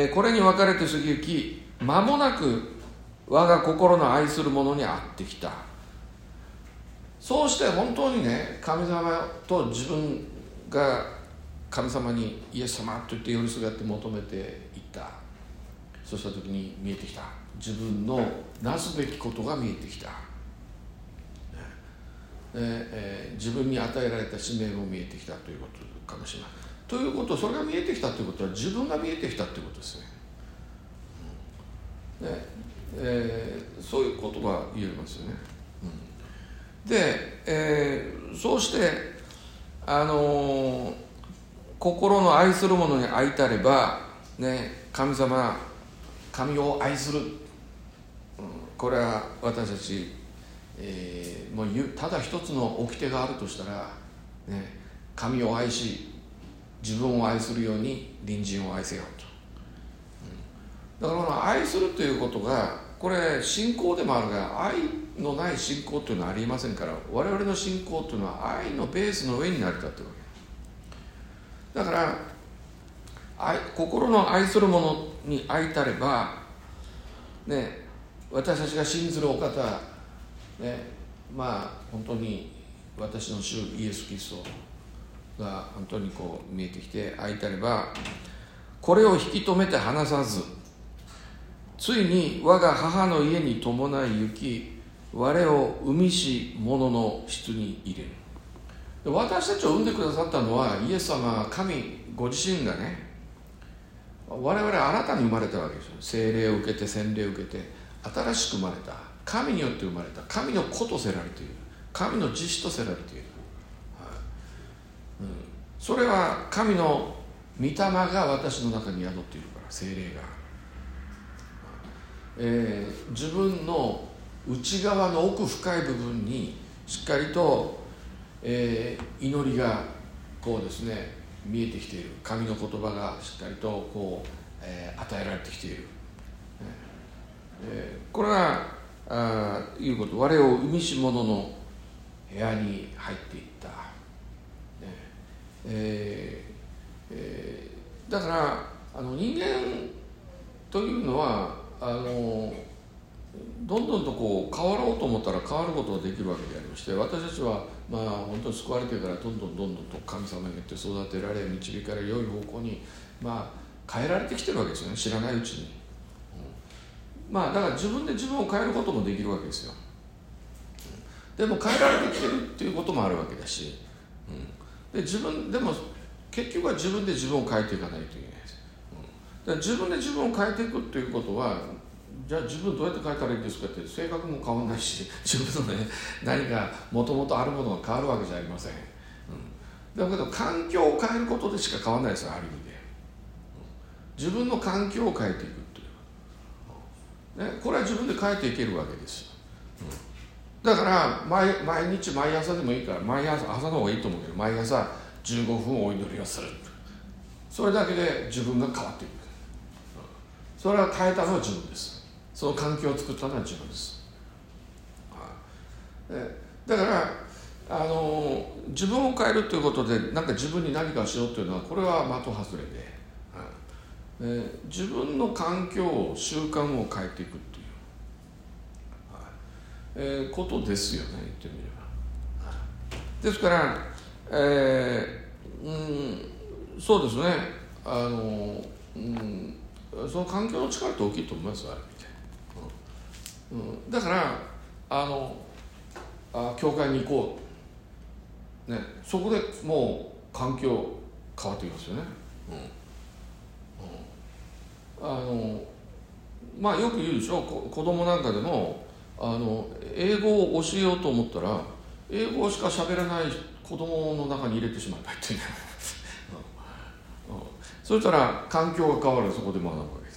これに分かれて過ぎゆき、間もなく我が心の愛する者に会ってきた。そうして本当にね、神様と自分が神様にイエス様と言って寄りすがって求めていった。そうした時に見えてきた、自分のなすべきことが見えてきた、自分に与えられた使命も見えてきたということかもしれない。ということ、それが見えてきたということは自分が見えてきたということですね。そういうことが言えますよね。で、そうして心の愛する者に愛たれば、神を愛する、これは私たち、もうただ一つの掟があるとしたら、神を愛し自分を愛するように隣人を愛せよと、だからこの愛するということが、これ信仰でもあるが、愛のない信仰というのはありませんから、我々の信仰というのは愛のベースの上に成り立っているわけだから、心の愛する者に愛たれば、私たちが信ずるお方、本当に私の主イエス・キリストが本当にこう見えてきて愛たれば、これを引き止めて離さず、ついに我が母の家に伴い行き、我を産みし者の室に入れる。私たちを産んでくださったのはイエス様、神ご自身がね、我々は新たに生まれたわけですよ。聖霊を受けて、洗礼を受けて新しく生まれた、神によって生まれた、神の子とせられている、神の実子とせられている、それは神の御霊が私の中に宿っているから、聖霊が、自分の内側の奥深い部分にしっかりと、祈りがこうですね見えてきている、神の言葉がしっかりとこう、与えられてきている、これはいうこと、我を産みし者の部屋に入っていった、だから人間というのはどんどんとこう変わろうと思ったら変わることができるわけでありまして、私たちは本当に救われてからどんどんと神様によって育てられ導かれ良い方向に変えられてきてるわけですよね、知らないうちに、だから自分で自分を変えることもできるわけですよ。でも変えられてきてるっていうこともあるわけだし、でも結局は自分で自分を変えていかないといけないです。だから自分で自分を変えていくっていうことは、じゃあ自分どうやって変えたらいいんですかって、性格も変わらないし、自分のね何かもともとあるものが変わるわけじゃありません。だけど環境を変えることでしか変わらないですよ、ある意味で。自分の環境を変えていくっていう、これは自分で変えていけるわけですよ。だから毎日毎朝でもいいから、朝の方がいいと思うけど、毎朝15分お祈りをする。それだけで自分が変わっていく。それは変えたのは自分です。その環境を作ったのは自分です。だから自分を変えるということで自分に何かしようというのは、これは的外れで、自分の環境習慣を変えていくという、ことですよね、言ってみれば。ですから、そうですね、その環境の力って大きいと思いますよ、ある意味で。だから教会に行こう、そこでもう環境変わってきますよね。よく言うでしょ、子供なんかでも英語を教えようと思ったら、英語しか喋らない子供の中に入れてしまえばいいっていうねそしたら環境が変わる、そこで学ぶわけです。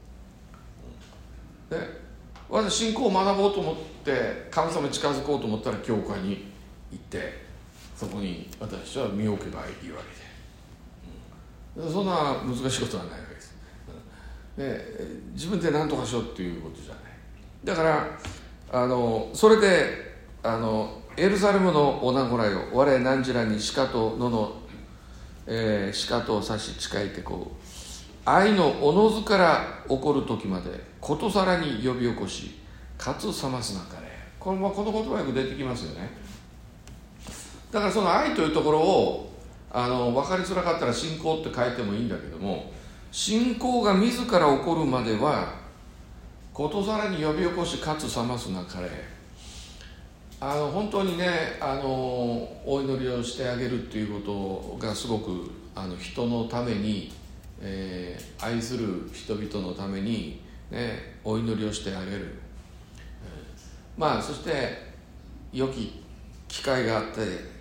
で、私信仰を学ぼうと思って神様に近づこうと思ったら教会に行って、そこに私は身を置けばいいわけで、そんな難しいことはないわけです。自分で何とかしようっていうことじゃない。だからそれでエルサレムのおなごらよ、我汝らに鹿と野の、鹿と差し近いてこう、愛のおのずから起こる時までことさらに呼び起こし、かつ冷ますなかれ。この言葉よく出てきますよね。だからその愛というところを分かりづらかったら信仰って書いてもいいんだけども、信仰が自ら起こるまではことさらに呼び起こし、かつ冷ますなかれ。本当にねお祈りをしてあげるっていうことがすごく人のために、愛する人々のために、お祈りをしてあげる、そして良き機会があって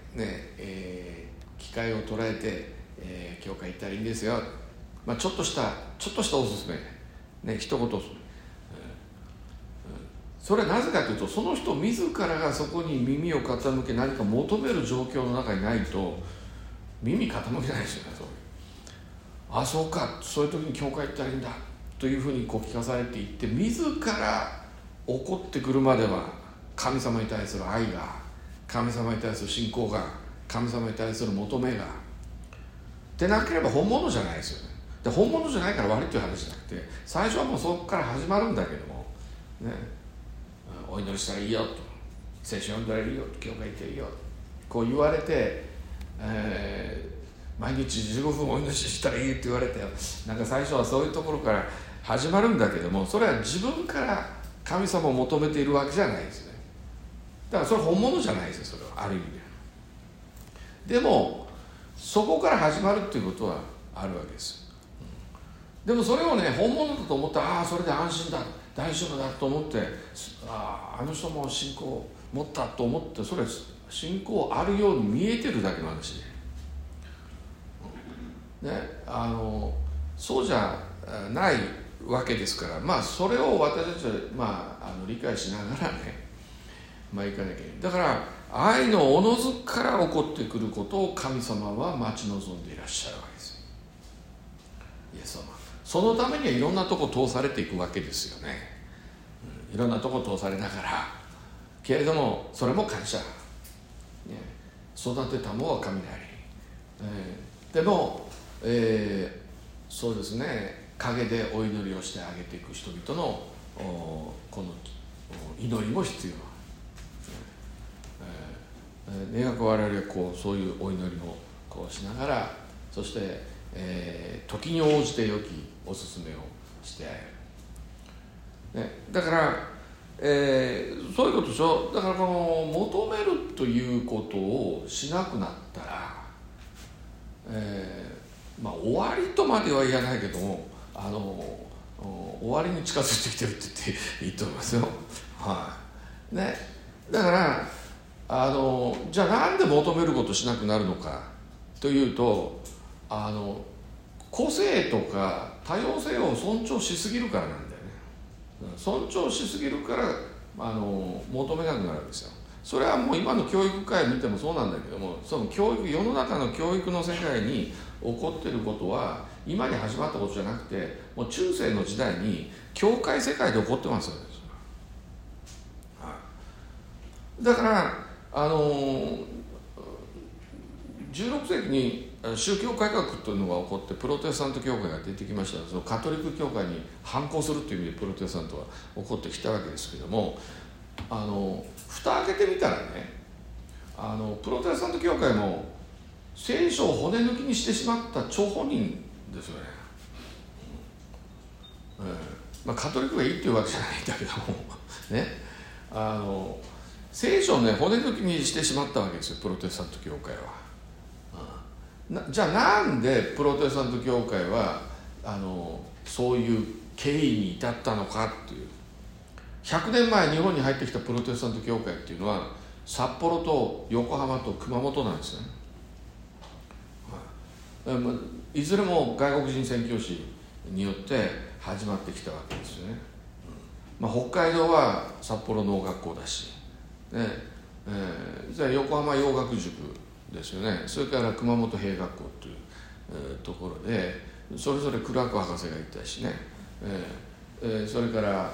機会を捉えて、教会行ったらいいんですよ。ちょっとしたおすすめ、一言、それはなぜかというと、その人自らがそこに耳を傾け何か求める状況の中にないと耳傾けないですよね。そうか、そういう時に教会行ったらいいんだというふうに聞かされていって、自ら起こってくるまでは神様に対する愛が、神様に対する信仰が、神様に対する求めがでなければ本物じゃないですよね。で、本物じゃないから悪いという話じゃなくて、最初はもうそこから始まるんだけどもお祈りしたらいいよと、聖書読んだらいいよと、教会行っていいよこう言われて、毎日15分お祈りしたらいいって言われて、最初はそういうところから始まるんだけども、それは自分から神様を求めているわけじゃないですね。だからそれは本物じゃないですよ、それはある意味で。でもそこから始まるっていうことはあるわけです。でもそれをね、本物だと思ったら、それで安心だ、大丈夫だと思って、あの人も信仰を持ったと思って、それは信仰あるように見えてるだけの話で、そうじゃないわけですから、それを私たちは、理解しながらね、いかなきゃいけない。だから愛のおのずから起こってくることを神様は待ち望んでいらっしゃるわけですよ、イエス様。そのためにはいろんなとこ通されていくわけですよね、いろんなとこ通されながら、けれどもそれも感謝、 育てたもは神であり、でも、そうですね、陰でお祈りをしてあげていく人々のこの祈りも必要、願く我々はそういうお祈りもしながら、そして、時に応じて良きお勧めをしてあげる、だから、そういうことでしょ。だからこの求めるということをしなくなったら、終わりとまでは言わないけども、終わりに近づいてきてるって言っていいと思いますよ。だからじゃあなんで求めることをしなくなるのかというと、個性とか多様性を尊重しすぎるからなんだよね。尊重しすぎるから求めなくなるんですよ。それはもう今の教育界見てもそうなんだけども、その世の中の教育の世界に起こっていることは今に始まったことじゃなくて、もう中世の時代に教会世界で起こってますよね。だから16世紀に宗教改革というのが起こってプロテスタント教会が出てきました。そのカトリック教会に反抗するという意味でプロテスタントは起こってきたわけですけども、蓋開けてみたらね、プロテスタント教会も聖書を骨抜きにしてしまった張本人ですよね。カトリックがいいっていうわけじゃないんだけどもね、聖書をね骨抜きにしてしまったわけですよ、プロテスタント教会は。じゃあなんでプロテスタント教会はそういう経緯に至ったのかっていう。100年前日本に入ってきたプロテスタント教会っていうのは札幌と横浜と熊本なんですね。いずれも外国人宣教師によって始まってきたわけですよね。北海道は札幌農学校だし、じゃあ横浜洋学塾ですよね。それから熊本兵学校という、ところでそれぞれクラーク博士がいたしね、それから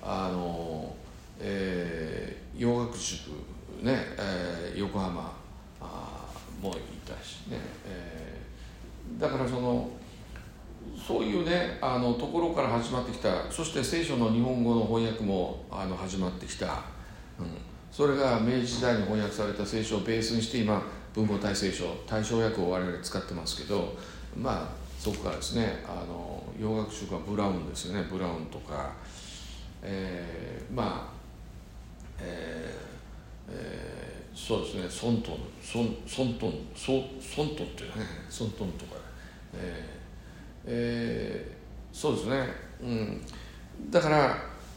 洋学塾ね、横浜もいたしね、だからそういうねところから始まってきた。そして聖書の日本語の翻訳も始まってきた、それが明治時代に翻訳された聖書をベースにして今文語体聖書大正訳を我々使ってますけど、そこからですね洋学塾はブラウンですよね。ブラウンとかそうですね、ソントンっていうね、ソントンとか、そうですね、だから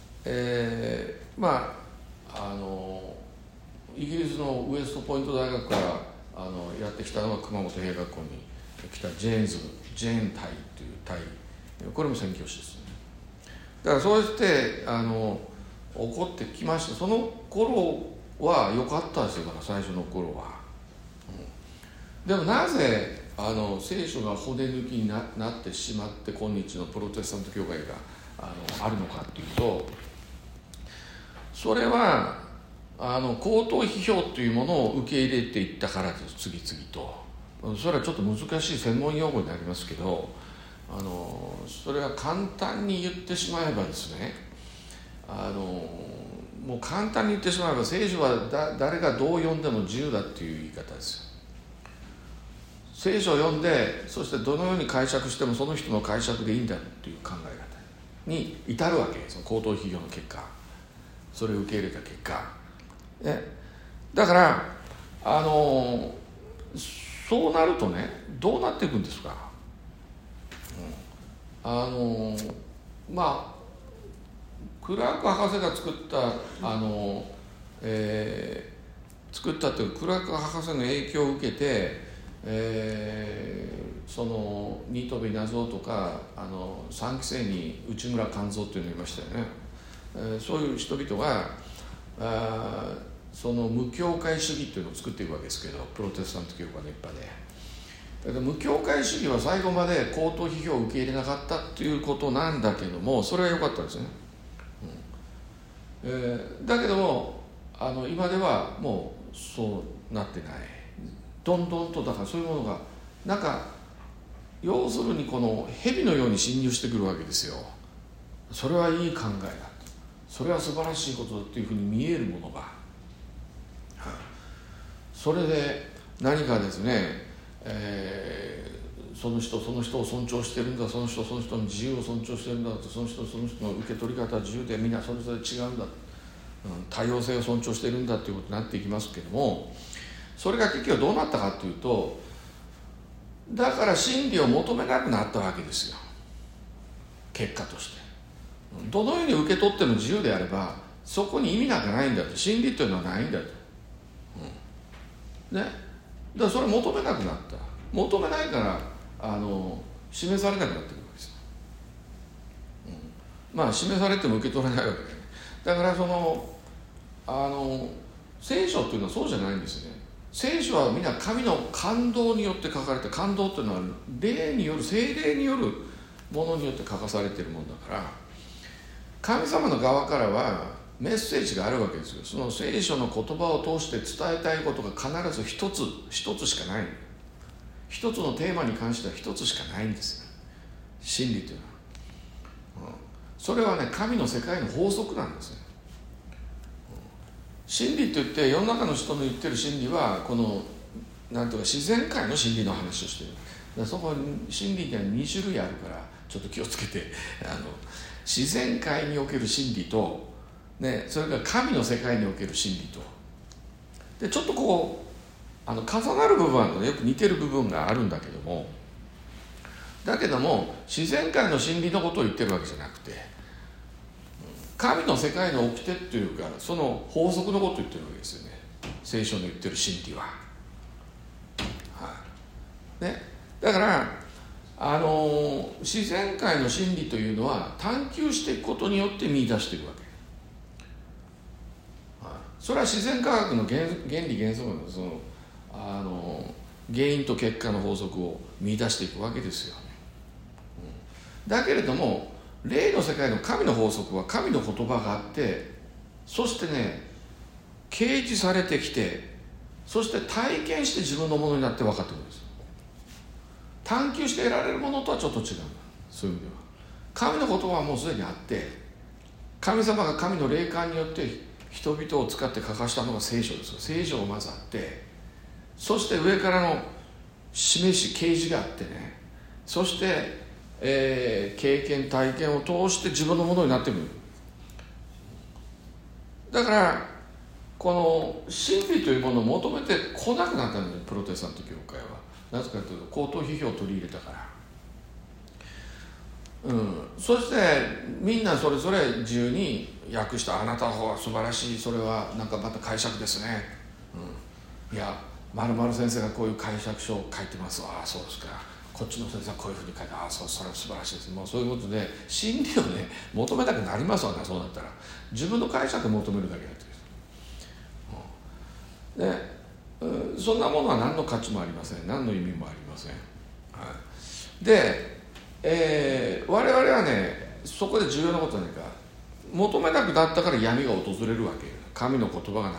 イギリスのウエストポイント大学からやってきたのが熊本兵学校に来たジェーン隊という隊、これも宣教師ですね。だからそうやって起こってきました。その頃は良かったですよ。だから最初の頃は、でもなぜ聖書が骨抜きに なってしまって今日のプロテスタント教会があるのかというと、それは口頭批評というものを受け入れていったからです。次々と。それはちょっと難しい専門用語になりますけど、それは簡単に言ってしまえばですね、もう簡単に言ってしまえば聖書は誰がどう読んでも自由だっていう言い方ですよ。聖書を読んで、そしてどのように解釈してもその人の解釈でいいんだっていう考え方に至るわけです。口頭批評の結果、それを受け入れた結果、だからそうなるとね、どうなっていくんですか。クラーク博士が作ったというクラーク博士の影響を受けて、その新渡戸稲造とか3期生に内村勘三っていうのがいましたよね。そういう人々がその無教会主義っていうのを作っていくわけですけど、プロテスタント教会の一派で。だから無教会主義は最後まで口頭批評を受け入れなかったっていうことなんだけども、それは良かったですね。だけども今ではもうそうなってない。 どんどんとだからそういうものがなんか要するにこの蛇のように侵入してくるわけですよ。それはいい考えだ、それは素晴らしいことだというふうに見えるものが、それで何かですね、その人を尊重してるんだ、その人の自由を尊重してるんだ、その人の受け取り方は自由でみんなそれぞれ違うんだ、多様性を尊重してるんだということになっていきますけども、それが結局どうなったかというと、だから真理を求めなくなったわけですよ。結果としてどのように受け取っても自由であればそこに意味なんかないんだと、真理というのはないんだと、ね、だからそれ求めなくなった。求めないから示されなくなってくるわけですよ、まあ示されても受け取れないわけで、だから聖書っていうのはそうじゃないんですよね。聖書はみんな神の感動によって書かれて、感動っていうのは霊による、聖霊によるものによって書かされているものだから、神様の側からはメッセージがあるわけですよ。その聖書の言葉を通して伝えたいことが必ず一つしかない。一つのテーマに関しては一つしかないんですよ、真理というのは、それはね、神の世界の法則なんですよ。真理といって世の中の人の言ってる真理はこのなんていうか自然界の真理の話をしている。だからそこ真理には2種類あるからちょっと気をつけて、自然界における真理と、ね、それから神の世界における真理とで、ちょっとこう重なる部分は、ね、よく似てる部分があるんだけども、自然界の真理のことを言ってるわけじゃなくて、神の世界の掟っていうかその法則のことを言ってるわけですよね、聖書の言ってる真理は、ね、だから自然界の真理というのは探求していくことによって見出していくわけ、それは自然科学の原理原則の原因と結果の法則を見出していくわけですよね、だけれども霊の世界の神の法則は神の言葉があって、そしてね掲示されてきて、そして体験して自分のものになって分かってくるんです。探求して得られるものとはちょっと違う。そういう意味では神の言葉はもうすでにあって、神様が神の霊感によって人々を使って書かしたのが聖書です。聖書がまずあって、そして上からの示し啓示があってね、そして経験体験を通して自分のものになってくる。だからこの真理というものを求めてこなくなったんですよ、プロテスタント教会は。なぜかというと口頭批評を取り入れたから、そしてみんなそれぞれ自由に訳した、あなたの方は素晴らしい、それはなんかまた解釈ですね、いや〇〇先生がこういう解釈書を書いてます、ああそうですか、こっちの先生はこういうふうに書いて、ああそれは素晴らしいです。もうそういうことで真理をね求めたくなりますわね。そうなったら自分の解釈を求めるだけだという、そんなものは何の価値もありません、何の意味もありません、で、我々はねそこで重要なことは何か、求めなくなったから闇が訪れるわけ、神の言葉がなくなる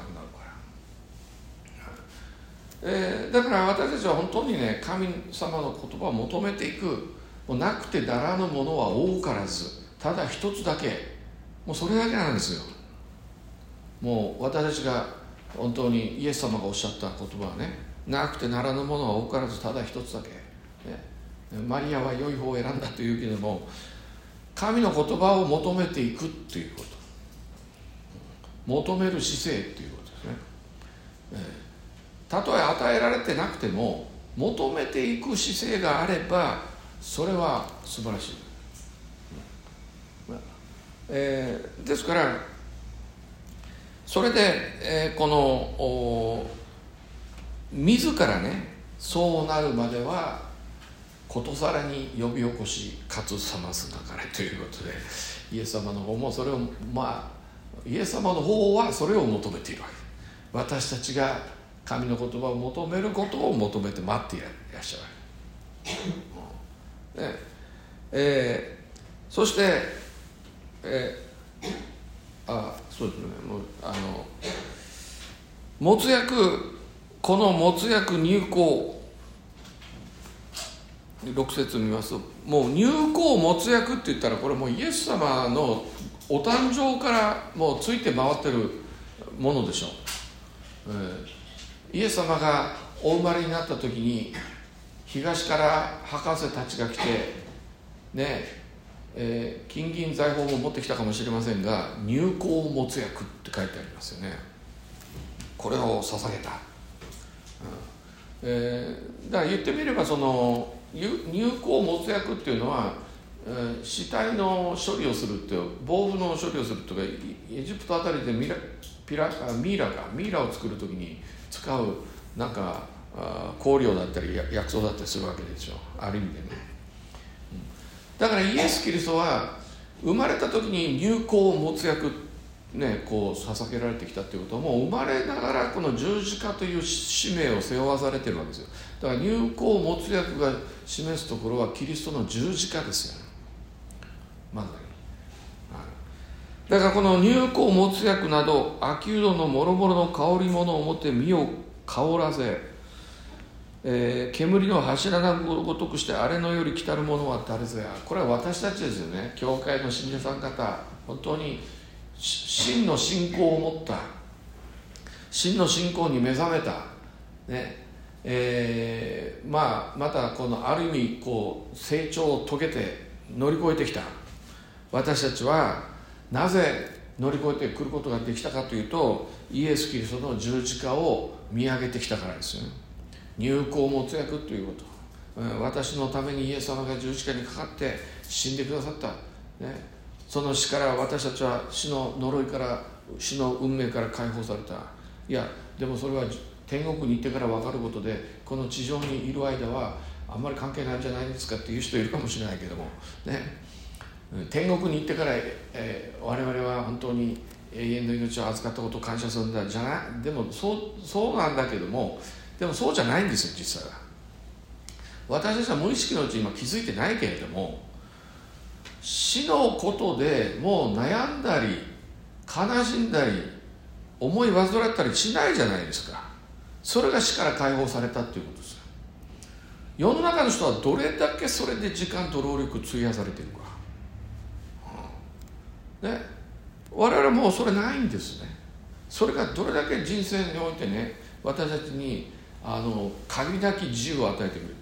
から、だから私たちは本当にね神様の言葉を求めていく、もうなくてならぬものは多からず、ただ一つだけ、もうそれだけなんですよ。もう私たちが本当にイエス様がおっしゃった言葉はね、なくてならぬものは多からずただ一つだけ、マリアは良い方を選んだというけれども、神の言葉を求めていくっていうこと、求める姿勢っていうことですね、たとえ与えられてなくても求めていく姿勢があればそれは素晴らしい、ですからそれで、この自らねそうなるまではことさらに呼び起こしかつ冷ますなかれということで、イエス様の方もそれをイエス様の方はそれを求めているわけ。私たちが神の言葉を求めることを求めて待っていらっしゃるわけ、そして、そうですね、もつ薬この没薬入香、6節見ますと、もう入香没薬って言ったら、これもうイエス様のお誕生からもうついて回ってるものでしょう。イエス様がお生まれになった時に、東から博士たちが来てね、金銀財宝も持ってきたかもしれませんが、入香没薬って書いてありますよね。これを捧げた、だから言ってみれば、その入香没薬っていうのは、死体の処理をするって、防腐の処理をするとか、エジプトあたりでミイラを作るときに使うなんか香料だったり薬草だったりするわけでしょ、ある意味でね。だからイエス・キリストは生まれた時に入香没薬ね、こう捧げられてきたということは、もう生まれながらこの十字架という使命を背負わされているわけですよ。だから入香没薬が示すところはキリストの十字架ですよね、まさに。だからこの入香没薬など秋うどのもろもろの香り物をもって身を香らせ、煙の柱がごとくして荒れのより来たるものは誰ぞや。これは私たちですよね。教会の信者さん方、本当に真の信仰を持った、真の信仰に目覚めた、ね、またこのある意味こう成長を遂げて乗り越えてきた私たちは、なぜ乗り越えてくることができたかというと、イエス・キリストの十字架を見上げてきたからですよね。入香没薬ということ、私のためにイエス様が十字架にかかって死んでくださった、ね、その死から私たちは死の呪いから、死の運命から解放された。いやでもそれは天国に行ってから分かることで、この地上にいる間はあんまり関係ないんじゃないですかっていう人いるかもしれないけどもね、天国に行ってから、我々は本当に永遠の命を預かったことを感謝するんだじゃない。でもそうなんだけども、でもそうじゃないんですよ、実際は。私たちは無意識のうち今気づいてないけれども、死のことでもう悩んだり悲しんだり思い煩ったりしないじゃないですか。それが死から解放されたっていうことですよ。世の中の人はどれだけそれで時間と労力費やされているか、ね、我々もうそれないんですね。それがどれだけ人生においてね、私たちに限りなき自由を与えてくれる。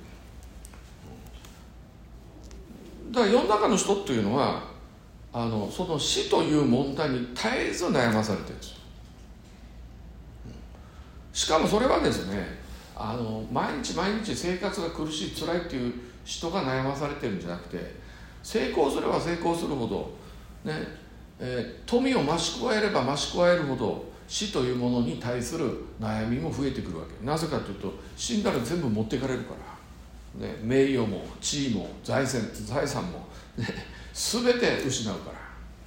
だから世の中の人っていうのはその死という問題に絶えず悩まされてるんですよ。しかもそれはですね、毎日毎日生活が苦しい辛いっていう人が悩まされてるんじゃなくて、成功すれば成功するほど、ね富を増し加えれば増し加えるほど死というものに対する悩みも増えてくるわけ。なぜかというと、死んだら全部持っていかれるから、ね、名誉も地位も財産も、ね、全て失うから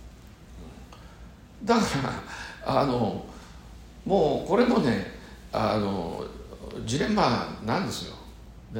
。だからもうこれもねジレンマなんですよ、ね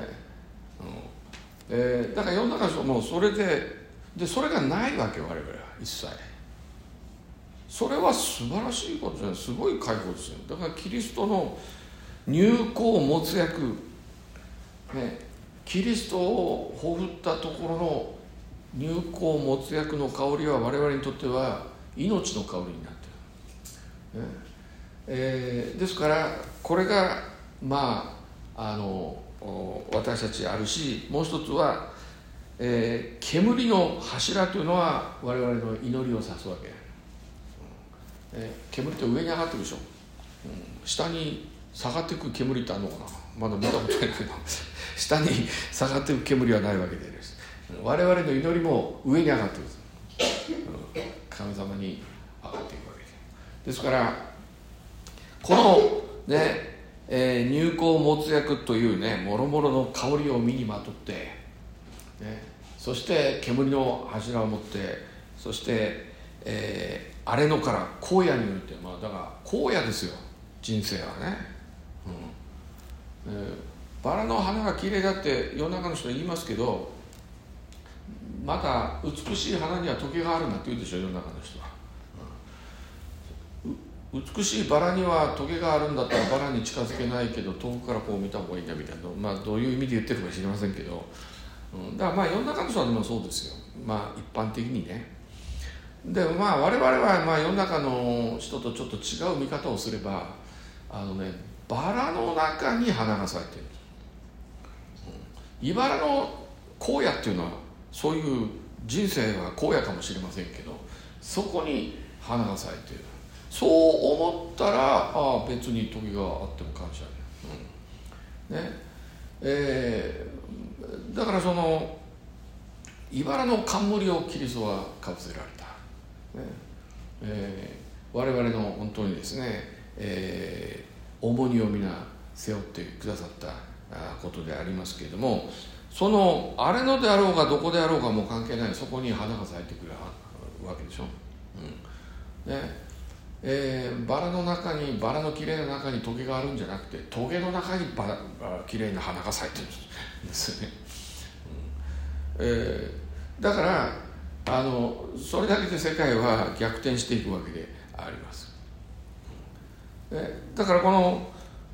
だから世の中の人もそれでそれがないわけ、我々は一切。それは素晴らしいことじゃない、すごい解放ですよ。だからキリストの入香没薬、ね、キリストをほふったところの入香没薬の香りは我々にとっては命の香りになっている、ねですからこれが私たちあるし、もう一つは、煙の柱というのは我々の祈りを指すわけ、煙って上に上がってるでしょ、下に下がっていく煙ってあるのかな、まだ見たことないけど下に下がっていく煙はないわけでです。我々の祈りも上に上がっている、神様に上がっていくわけですから、このね、入香没薬というね、もろもろの香りを身にまとって、ね、そして煙の柱を持って、そして、荒れ野から荒野において、だから荒野ですよ、人生はね、バラの花がきれいだって世の中の人は言いますけど、また美しい花には時があるんだって言うでしょ、世の中の人は。 美しいバラにはトゲがあるんだったらバラに近づけないけど遠くからこう見た方がいいんだみたいな、どういう意味で言ってるか知りませんけど、だから世の中の人はでもそうですよ、一般的にね。で我々は世の中の人とちょっと違う見方をすればバラの中に花が咲いている、茨の荒野っていうのはそういう人生は荒野かもしれませんけど、そこに花が咲いている。そう思ったら別に時があっても感謝だからその茨の冠をキリストはかぶせられた、我々の本当にですね、重荷を皆背負ってくださったことでありますけれども、そのあれのであろうがどこであろうがもう関係ない、そこに花が咲いてくるわけでしょ、バラの中に、バラの綺麗な中にトゲがあるんじゃなくて、トゲの中に綺麗な花が咲いてるんですよね。だからそれだけで世界は逆転していくわけであります。だからこの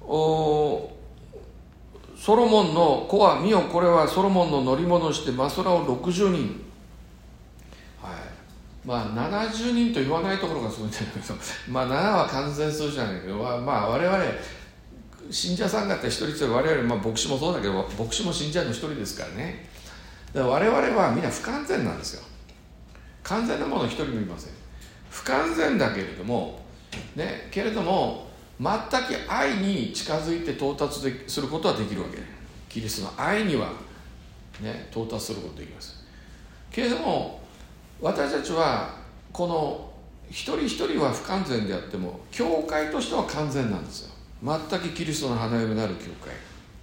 ソロモンの子は見よ、これはソロモンの乗り物してマスラを60人、70人と言わないところがすごいんだけど、7は完全数字じゃないけど、我々信者さん方一人一人、我々、牧師もそうだけど、牧師も信者の一人ですからね。だから我々はみんな不完全なんですよ。完全なもの一人もいません。不完全だけれどもけれども全く愛に近づいて到達することはできるわけ。キリストの愛には到達することができます。けれども私たちはこの一人一人は不完全であっても教会としては完全なんですよ。全くキリストの花嫁なる教会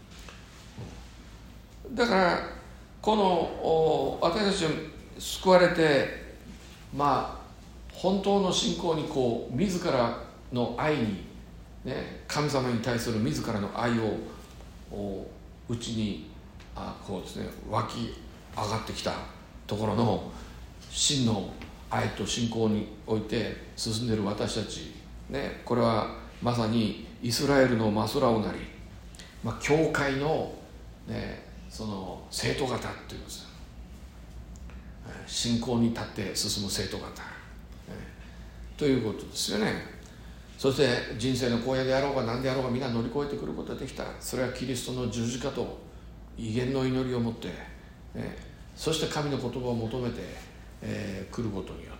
だから、この私たち救われて本当の信仰に自らの愛に、神様に対する自らの愛をうちに湧き上がってきたところの真の愛と信仰において進んでいる私たち、これはまさにイスラエルのマスラオなり、教会の、その生徒方っていうんです。信仰に立って進む生徒方、ということですよね。そして人生の荒野であろうが何であろうが皆乗り越えてくることができた。それはキリストの十字架と威厳の祈りを持って、そして神の言葉を求めて、来ることによって、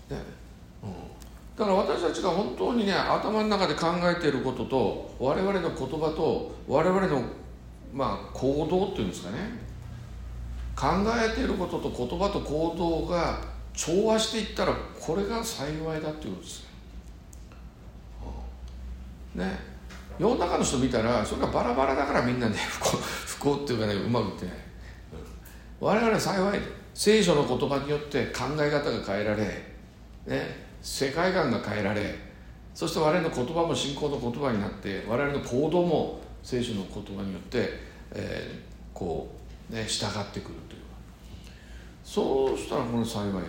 だから私たちが本当に頭の中で考えていることと我々の言葉と我々の行動っていうんですかね、考えていることと言葉と行動が調和していったらこれが幸いだっていうことですよ。世の中の人見たらそれがバラバラだからみんな不幸っていうかうまくいってない。我々は幸いで聖書の言葉によって考え方が変えられ、世界観が変えられ、そして我々の言葉も信仰の言葉になって我々の行動も聖書の言葉によって、従ってくるという、そうしたらこれ幸いなんです、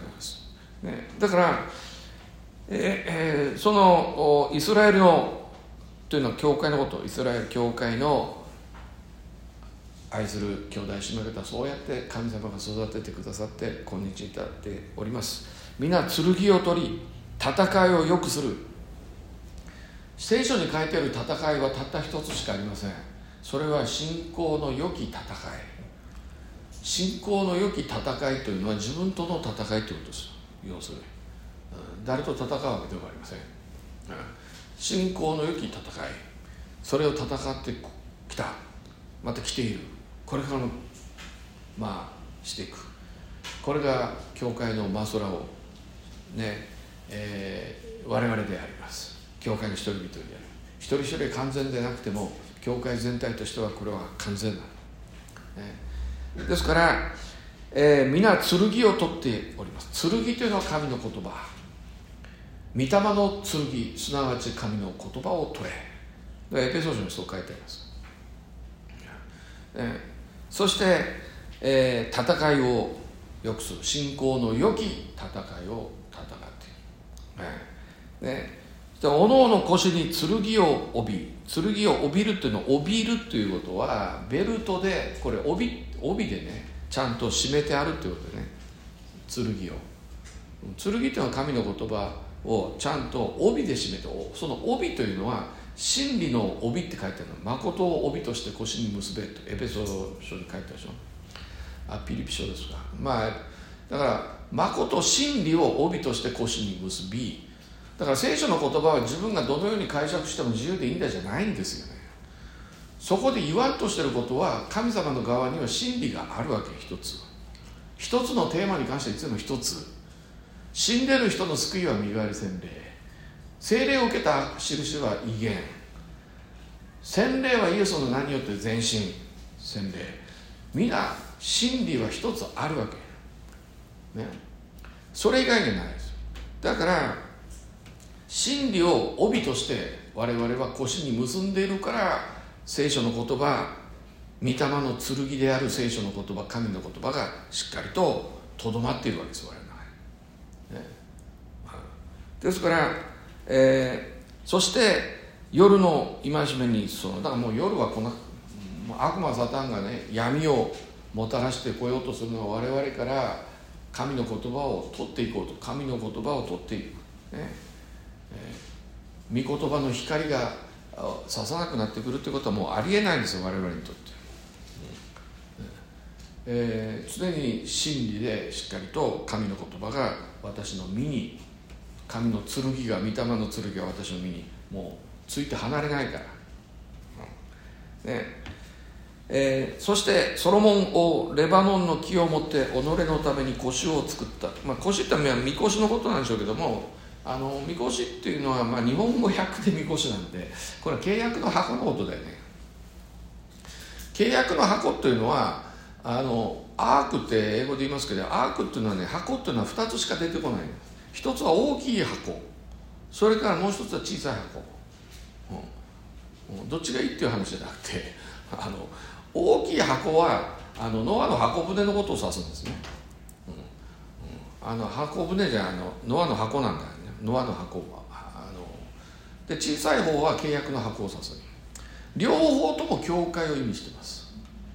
だから、そのイスラエルのというのは教会のこと、イスラエル教会の愛する兄弟姉妹方はそうやって神様が育ててくださって今日に至っております。皆剣を取り戦いを良くする。聖書に書いてある戦いはたった一つしかありません。それは信仰の良き戦い。信仰の良き戦いというのは自分との戦いということです。要するに、誰と戦うわけではありません。信仰の良き戦い、それを戦ってきた、また来ている、これからのしていく、これが教会のマスラを我々であります。教会の一人々である。一人一人完全でなくても教会全体としてはこれは完全な、ですから、皆剣を取っております。剣というのは神の言葉、御霊の剣、すなわち神の言葉を取れ。エペソ書にそう書いてあります。そして、戦いを良くする、信仰の良き戦いを戦っている、 おのおの腰に剣を帯び、剣を帯びるっていうのは、帯びるっていうことはベルトでこれ帯でねちゃんと締めてあるっていうことでね、剣っていうのは神の言葉をちゃんと帯で締めて、その帯というのは真理の帯って書いてあるの。誠を帯として腰に結べとエペソ書に書いてあるでしょ。ピリピ書ですが、だから誠真理を帯として腰に結び、だから聖書の言葉は自分がどのように解釈しても自由でいいんだじゃないんですよね。そこで言わんとしてることは、神様の側には真理があるわけ。一つのテーマに関していつも一つ。死んでる人の救いは身代わり洗礼、聖霊を受けた印は異言、洗礼はイエスの名によって全身洗礼、皆真理は一つあるわけ、ね、それ以外にはないです。だから真理を帯として我々は腰に結んでいるから、聖書の言葉、御霊の剣である聖書の言葉、神の言葉がしっかりととどまっているわけです、我々の中に、ね、ですから、そして夜の戒めにだからもう夜は悪魔サタンがね闇をもたらしてこようとするのは、我々から神の言葉を取っていこうと、神の言葉を取っていく、ね、御言葉の光が差さなくなってくるということはもうありえないんですよ、我々にとって、常に真理でしっかりと神の言葉が私の身に、神の剣が、御霊の剣が私の身にもうついて離れないから、ね、そしてソロモン王レバノンの木を持って己のために腰を作った、腰ってのはみこしのことなんでしょうけども、みこしっていうのは、日本語訳でみこしなんで、これは契約の箱のことだよね。契約の箱というのはアークって英語で言いますけど、アークっていうのはね、箱っていうのは2つしか出てこないんです。一つは大きい箱、それからもう一つは小さい箱、どっちがいいっていう話じゃなくて、大きい箱はノアの箱舟のことを指すんですね、箱舟じゃノアの箱なんだよね。ノアの箱はで、小さい方は契約の箱を指す。両方とも教会を意味してます、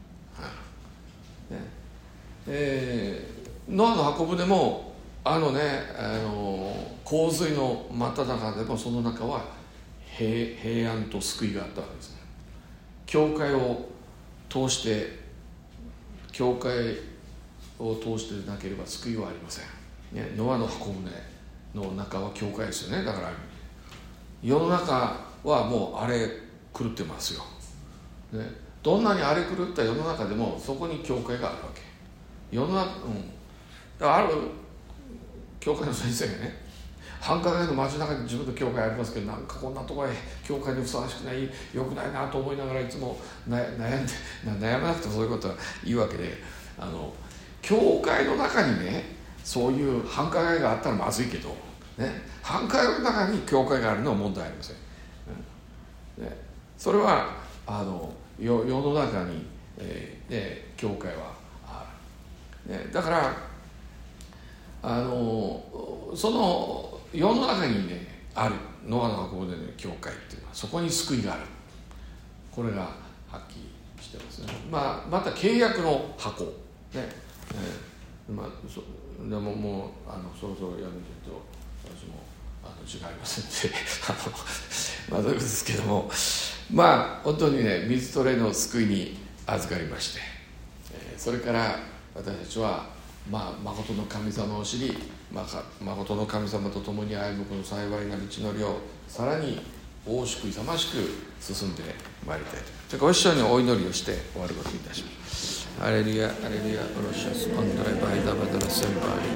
ノアの箱舟も洪水の真っ只中でもその中は平安と救いがあったわけですね。教会を通してなければ救いはありません、ね、ノアの箱舟の中は教会ですよね。だから世の中はもう荒れ狂ってますよ、ね、どんなに荒れ狂った世の中でもそこに教会があるわけ。世の中、ある教会の先生がね、繁華街の街中に自分の教会ありますけど、なんかこんなところへ教会にふさわしくない、よくないなと思いながらいつも悩まなくてもそういうことはいいわけで、教会の中にねそういう繁華街があったらまずいけど、ね、繁華街の中に教会があるのは問題ありません、それは世の中に、教会はある、だからその世の中にねあるノアの箱舟の教会っていうのは、そこに救いがある。これがはっきりしてますね。また契約の箱ね、でももうそろそろやめてると私も違いますんでそういうことですけども、本当にね水トレの救いに預かりまして、それから私たちは誠の神様を知り、誠の神様と共に歩むこの幸いなる道のりをさらに大しく勇ましく進んでまいりたいと。ご一緒にお祈りをして終わることにいたします。アレルヤアレルヤオロシャスパンドレバイダバダラセンバイ